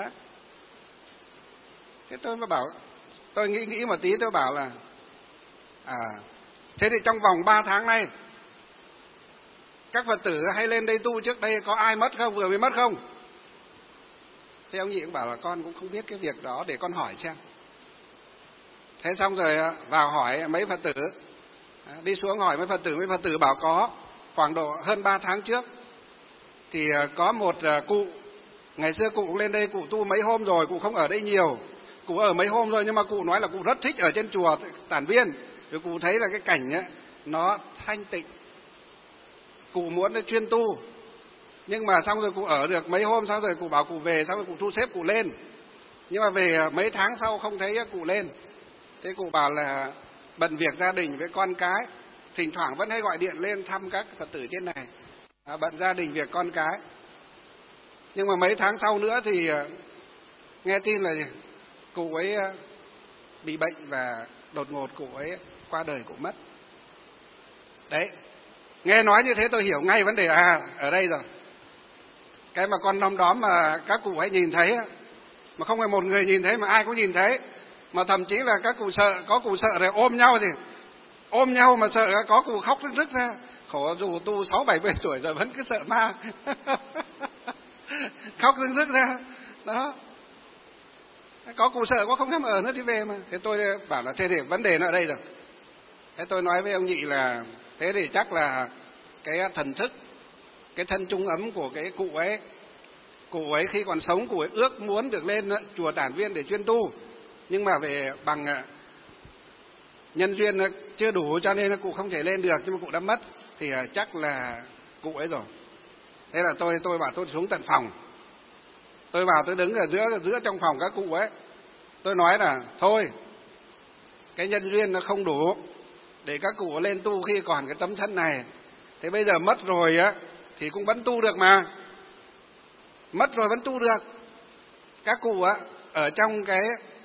Thế tôi mới bảo, tôi nghĩ một tí, tôi bảo là thế thì trong vòng 3 tháng nay các Phật tử hay lên đây tu trước đây có ai mất không, vừa mới mất không? Thế ông Nhị cũng bảo là con cũng không biết cái việc đó, để con hỏi xem. Thế xong rồi vào hỏi mấy Phật tử, đi xuống hỏi mấy Phật tử bảo có. Khoảng độ hơn 3 tháng trước thì có một cụ, ngày xưa cụ cũng lên đây, cụ tu mấy hôm rồi, cụ không ở đây nhiều. Cụ ở mấy hôm rồi nhưng mà cụ nói là cụ rất thích ở trên chùa Tản Viên. Rồi cụ thấy là cái cảnh ấy, nó thanh tịnh. Cụ muốn chuyên tu. Nhưng mà xong rồi cụ ở được mấy hôm, xong rồi cụ bảo cụ về, xong rồi cụ thu xếp cụ lên. Nhưng mà về mấy tháng sau không thấy cụ lên. Thế cụ bảo là bận việc gia đình với con cái, thỉnh thoảng vẫn hay gọi điện lên thăm các Phật tử trên này, bận gia đình việc con cái. Nhưng mà mấy tháng sau nữa thì nghe tin là cụ ấy bị bệnh và đột ngột cụ ấy qua đời, cụ mất. Đấy, nghe nói như thế tôi hiểu ngay vấn đề ở đây rồi. Cái mà con đom đóm mà các cụ ấy nhìn thấy, mà không phải một người nhìn thấy mà ai cũng nhìn thấy, mà thậm chí là các cụ sợ, có cụ sợ rồi ôm nhau thì ôm nhau mà sợ, có cụ khóc rức ra. Khổ dù tu 6-70 tuổi rồi vẫn cứ sợ ma. Khóc rức ra. Đó. Có cụ sợ quá không dám ở nữa đi về mà. Thế tôi bảo là thế thì vấn đề nó ở đây rồi. Thế tôi nói với ông Nhị là thế thì chắc là cái thần thức cái thân chung ấm của cái cụ ấy. Cụ ấy khi còn sống, cụ ấy ước muốn được lên chùa Tản Viên để chuyên tu, nhưng mà về bằng nhân duyên chưa đủ cho nên cụ không thể lên được, nhưng mà cụ đã mất thì chắc là cụ ấy rồi. Thế là tôi bảo tôi xuống tận phòng, tôi vào tôi đứng ở giữa trong phòng các cụ ấy, tôi nói là thôi, cái nhân duyên nó không đủ để các cụ lên tu khi còn cái tấm thân này, thế bây giờ mất rồi á thì cũng vẫn tu được mà, mất rồi vẫn tu được. Các cụ á ở trong cái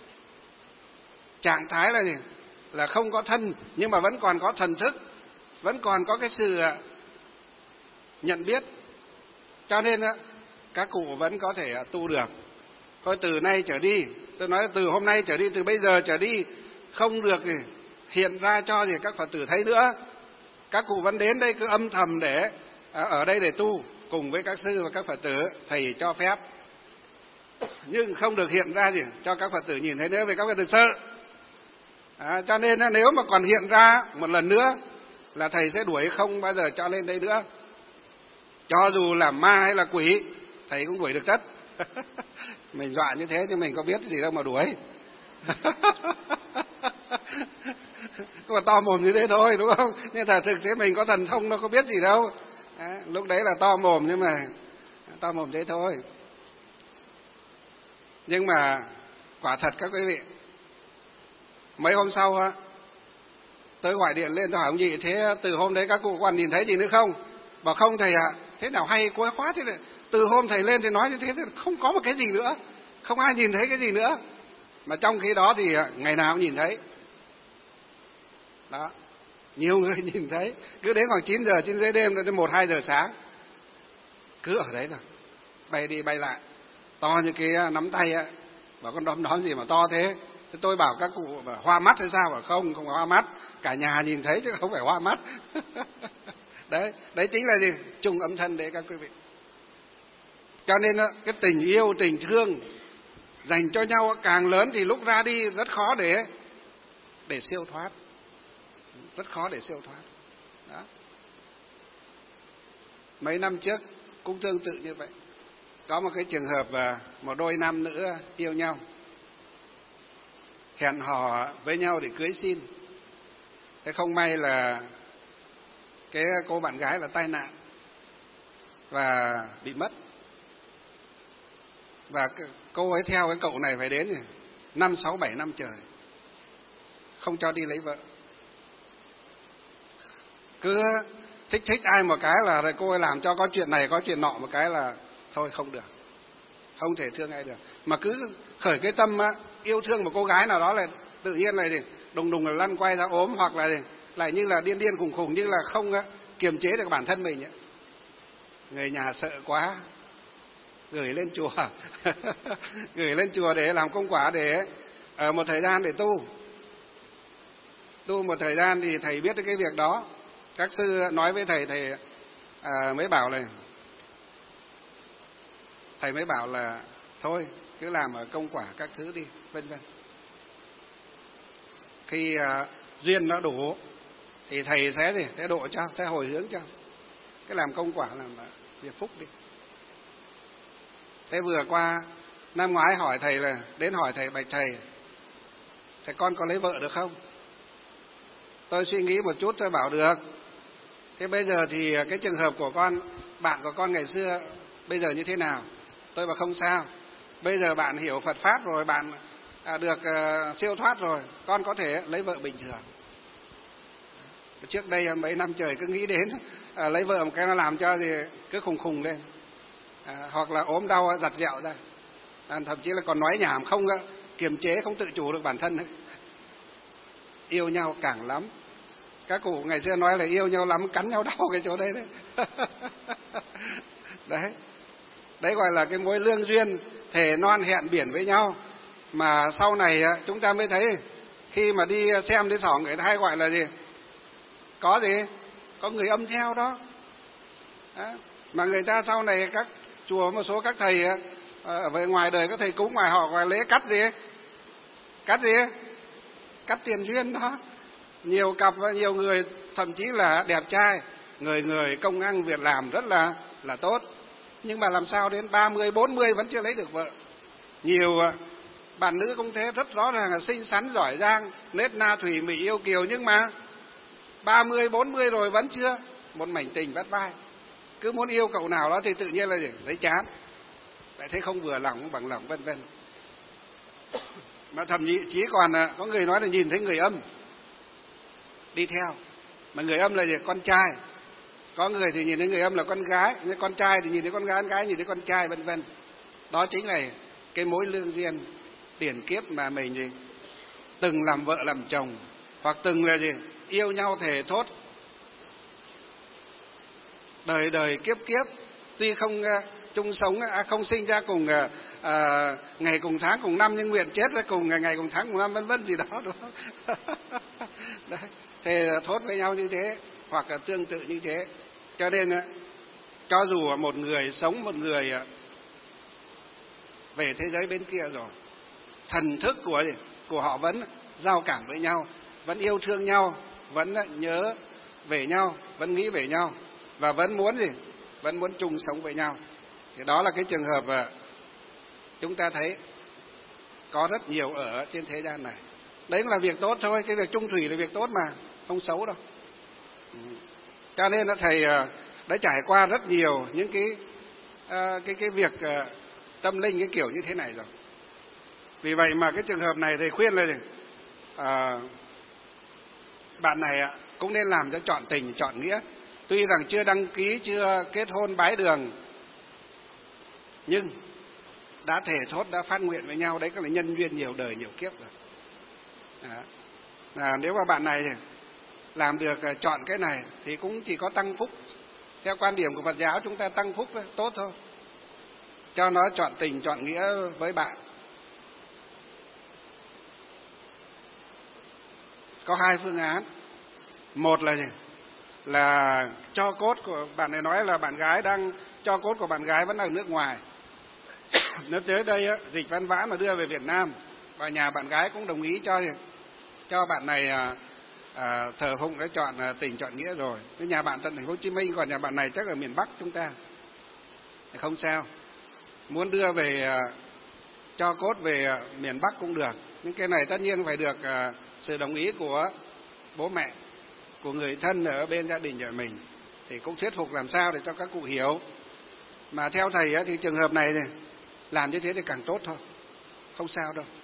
trạng thái là gì? Là không có thân nhưng mà vẫn còn có thần thức, vẫn còn có cái sự nhận biết, cho nên các cụ vẫn có thể tu được. Thôi từ nay trở đi, tôi nói từ hôm nay trở đi, từ bây giờ trở đi không được thì hiện ra cho thì các Phật tử thấy nữa. Các cụ vẫn đến đây cứ âm thầm để ở đây để tu cùng với các sư và các Phật tử, thầy cho phép, nhưng không được hiện ra gì cho các Phật tử nhìn thấy nữa, vì các Phật tử sợ. Cho nên nếu mà còn hiện ra một lần nữa là thầy sẽ đuổi, không bao giờ cho lên đây nữa. Cho dù là ma hay là quỷ, thầy cũng đuổi được tất. Mình dọa như thế chứ mình có biết gì đâu mà đuổi. Có to mồm như thế thôi, đúng không? Nhưng thật thực thế mình có thần thông nó có biết gì đâu. Lúc đấy là to mồm, nhưng mà to mồm thế thôi. Nhưng mà quả thật các quý vị, mấy hôm sau tôi gọi điện lên tôi hỏi ông gì, thế từ hôm đấy các cụ còn nhìn thấy gì nữa không? Bảo không thầy ạ. Thế nào hay quá thế này. Từ hôm thầy lên thì nói như thế thì không có một cái gì nữa, không ai nhìn thấy cái gì nữa. Mà trong khi đó thì ngày nào cũng nhìn thấy. Đó, nhiều người nhìn thấy, cứ đến khoảng 9 giờ, 9 rưỡi đêm đến 1, 2 giờ sáng, cứ ở đấy rồi, bay đi bay lại, to như cái nắm tay á. Bảo con đom gì mà to thế? Thế tôi bảo các cụ bảo hoa mắt hay sao? Bảo không hoa mắt, cả nhà nhìn thấy chứ không phải hoa mắt. Đấy chính là gì? Chung âm thân đấy các quý vị. Cho nên cái tình yêu, tình thương dành cho nhau càng lớn thì lúc ra đi rất khó để siêu thoát, rất khó để siêu thoát. Đó. Mấy năm trước cũng tương tự như vậy, có một cái trường hợp một đôi nam nữ yêu nhau, hẹn hò với nhau để cưới xin. Thế không may là cái cô bạn gái là tai nạn và bị mất, và cô ấy theo cái cậu này phải đến 5, 6, 7 năm trời không cho đi lấy vợ. Cứ thích ai một cái là cô ấy làm cho có chuyện này có chuyện nọ một cái là thôi không được, không thể thương ai được. Mà cứ khởi cái tâm yêu thương một cô gái nào đó là tự nhiên là đùng là lăn quay ra ốm, hoặc là lại như là điên khùng nhưng là không kiềm chế được bản thân mình ấy. Người nhà sợ quá, gửi lên chùa gửi lên chùa để làm công quả, để ở một thời gian để tu một thời gian. Thì thầy biết cái việc đó, các sư nói với thầy mới bảo là thầy mới bảo là thôi cứ làm ở công quả các thứ đi, vân vân. Khi duyên nó đủ thì thầy sẽ độ cho, sẽ hồi hướng cho. Cái làm công quả làm việc phúc đi. Thế vừa qua năm ngoái hỏi thầy, là đến hỏi thầy, bạch thầy con có lấy vợ được không? Tôi suy nghĩ một chút, tôi bảo được. Thế bây giờ thì cái trường hợp của bạn của con ngày xưa bây giờ như thế nào? Tôi bảo không sao, bây giờ bạn hiểu Phật pháp rồi, bạn được siêu thoát rồi, con có thể lấy vợ bình thường. Trước đây mấy năm trời cứ nghĩ đến lấy vợ một cái nó làm cho thì cứ khùng lên, hoặc là ốm đau giặt dẹo ra, thậm chí là còn nói nhảm, không kiềm chế, không tự chủ được bản thân ấy. Yêu nhau càng lắm, các cụ ngày xưa nói là yêu nhau lắm cắn nhau đau cái chỗ đấy đấy gọi là cái mối lương duyên thề non hẹn biển với nhau. Mà sau này chúng ta mới thấy, khi mà đi xem đi xỏ, người ta hay gọi là gì, có người âm theo đó. Mà người ta sau này các chùa, một số các thầy ở ngoài đời, các thầy cúng ngoài họ gọi lễ cắt tiền duyên đó. Nhiều cặp và nhiều người thậm chí là đẹp trai, người công ăn việc làm rất là là tốt. Nhưng mà làm sao đến 30, 40 vẫn chưa lấy được vợ. Nhiều bạn nữ cũng thế, rất rõ ràng là xinh xắn, giỏi giang, nết na thủy mị yêu kiều, nhưng mà 30, 40 rồi vẫn chưa một mảnh tình vắt vai. Cứ muốn yêu cậu nào đó thì tự nhiên là gì? Thấy chán, lại thấy không vừa lòng, không bằng lòng, vân vân. Mà thậm chí còn có người nói là nhìn thấy người âm đi theo. Mà người âm là gì? Con trai. Có người thì nhìn thấy người âm là con gái, con trai thì nhìn thấy con gái nhìn thấy con trai, vân vân. Đó chính là cái mối lương duyên tiền kiếp mà mình gì từng làm vợ làm chồng, hoặc từng là gì yêu nhau thề thốt đời đời kiếp kiếp, tuy không chung sống, không sinh ra cùng ngày cùng tháng cùng năm, nhưng nguyện chết với cùng ngày cùng tháng cùng năm, vân vân gì đó, đúng không? Đấy, thề thốt với nhau như thế, hoặc là tương tự như thế. Cho nên cho dù một người sống, một người về thế giới bên kia rồi, thần thức của họ vẫn giao cảm với nhau, vẫn yêu thương nhau, vẫn nhớ về nhau, vẫn nghĩ về nhau, và vẫn muốn vẫn muốn chung sống với nhau. Thì đó là cái trường hợp chúng ta thấy có rất nhiều ở trên thế gian này. Đấy là việc tốt thôi, cái việc chung thủy là việc tốt mà, không xấu đâu. Cho nên là thầy đã trải qua rất nhiều những cái việc tâm linh cái kiểu như thế này rồi. Vì vậy mà cái trường hợp này thầy khuyên là bạn này cũng nên làm cho chọn tình chọn nghĩa. Tuy rằng chưa đăng ký, chưa kết hôn bái đường, nhưng đã thề thốt, đã phát nguyện với nhau, đấy có là nhân duyên nhiều đời nhiều kiếp rồi. Nếu mà bạn này làm được chọn cái này thì cũng chỉ có tăng phúc. Theo quan điểm của Phật giáo chúng ta tăng phúc tốt thôi, cho nó chọn tình chọn nghĩa với bạn. Có hai phương án. Một là gì? Là cho cốt của bạn này, nói là bạn gái đang cho cốt của bạn gái vẫn ở nước ngoài. Nếu tới đây dịch văn vãn mà đưa về Việt Nam, và nhà bạn gái cũng đồng ý cho bạn này thờ phụng cái chọn tình chọn nghĩa rồi. Cái nhà bạn tận thành phố Hồ Chí Minh, còn nhà bạn này chắc ở miền Bắc chúng ta, thì không sao. Muốn đưa về cho cốt về miền Bắc cũng được. Nhưng cái này tất nhiên phải được sự đồng ý của bố mẹ, của người thân ở bên gia đình nhà mình, thì cũng thuyết phục làm sao để cho các cụ hiểu. Mà theo thầy thì trường hợp này làm như thế thì càng tốt thôi, không sao đâu.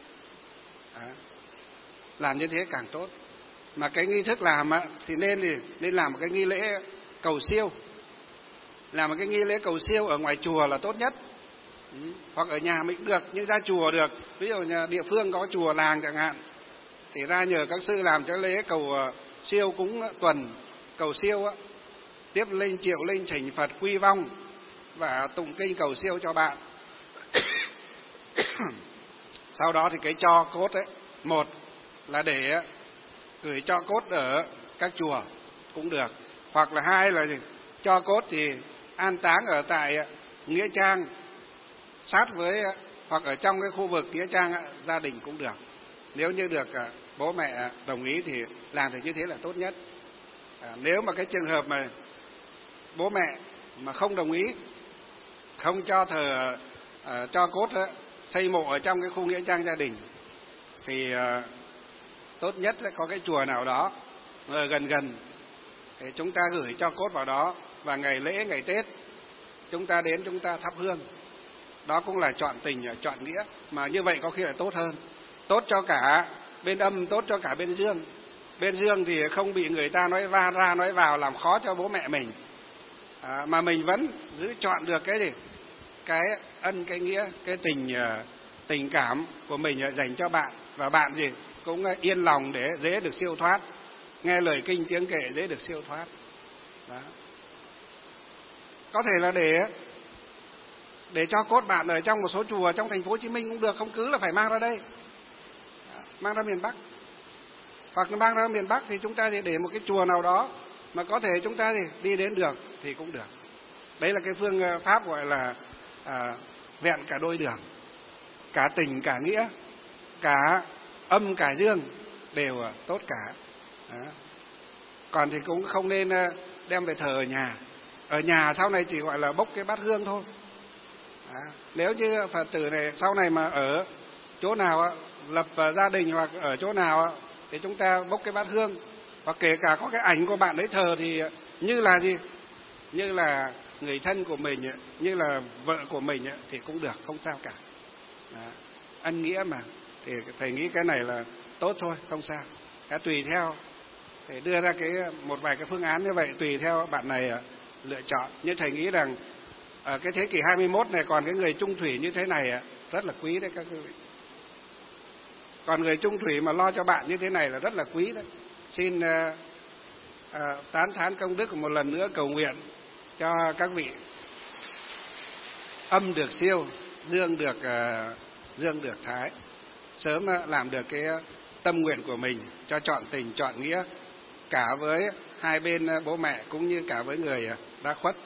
Làm như thế càng tốt. Mà cái nghi thức làm thì nên làm một cái nghi lễ cầu siêu. Làm một cái nghi lễ cầu siêu ở ngoài chùa là tốt nhất, hoặc ở nhà mình cũng được, nhưng ra chùa được. Ví dụ nhà địa phương có chùa làng chẳng hạn, thì ra nhờ các sư làm cho lễ cầu siêu cúng tuần, cầu siêu tiếp linh triệu linh thỉnh Phật quy vong và tụng kinh cầu siêu cho bạn. Sau đó thì cái cho cốt một là để gửi cho cốt ở các chùa cũng được, hoặc là hai là cho cốt thì an táng ở tại nghĩa trang sát với, hoặc ở trong cái khu vực nghĩa trang gia đình cũng được. Nếu như được bố mẹ đồng ý thì làm thì như thế là tốt nhất. Nếu mà cái trường hợp mà bố mẹ mà không đồng ý, không cho thờ cho cốt xây mộ ở trong cái khu nghĩa trang gia đình, thì tốt nhất là có cái chùa nào đó ở gần thì chúng ta gửi cho cốt vào đó, và ngày lễ ngày Tết chúng ta đến chúng ta thắp hương. Đó cũng là chọn tình chọn nghĩa, mà như vậy có khi là tốt hơn, tốt cho cả bên âm, tốt cho cả bên dương. Bên dương thì không bị người ta nói va ra nói vào làm khó cho bố mẹ mình, mà mình vẫn giữ chọn được cái gì, cái ân, cái nghĩa, cái tình cảm của mình dành cho bạn, và bạn gì cũng yên lòng để dễ được siêu thoát, nghe lời kinh tiếng kệ dễ được siêu thoát. Đó. Có thể là để cho cốt bạn ở trong một số chùa trong thành phố Hồ Chí Minh cũng được, không cứ là phải mang ra đây, mang ra miền Bắc. Hoặc mang ra miền Bắc thì chúng ta thì để một cái chùa nào đó mà có thể chúng ta thì đi đến được thì cũng được. Đấy là cái phương pháp gọi là vẹn cả đôi đường, cả tình cả nghĩa, cả âm cả dương đều tốt cả. Đó. Còn thì cũng không nên đem về thờ ở nhà, ở nhà sau này chỉ gọi là bốc cái bát hương thôi. Nếu như Phật tử này sau này mà ở chỗ nào lập gia đình hoặc ở chỗ nào thì chúng ta bốc cái bát hương, hoặc kể cả có cái ảnh của bạn ấy thờ thì như là gì, như là người thân của mình, như là vợ của mình thì cũng được, không sao cả. Ân nghĩa mà, thì thầy nghĩ cái này là tốt thôi, không sao. Tùy theo, để đưa ra một vài cái phương án như vậy, tùy theo bạn này lựa chọn. Nhưng thầy nghĩ rằng ở cái thế kỷ 21 này còn cái người chung thủy như thế này rất là quý đấy các quý vị. Còn người chung thủy mà lo cho bạn như thế này là rất là quý đấy. Xin tán thán công đức một lần nữa, cầu nguyện cho các vị âm được siêu, dương được thái, sớm làm được cái tâm nguyện của mình cho trọn tình trọn nghĩa, cả với hai bên bố mẹ cũng như cả với người đã khuất.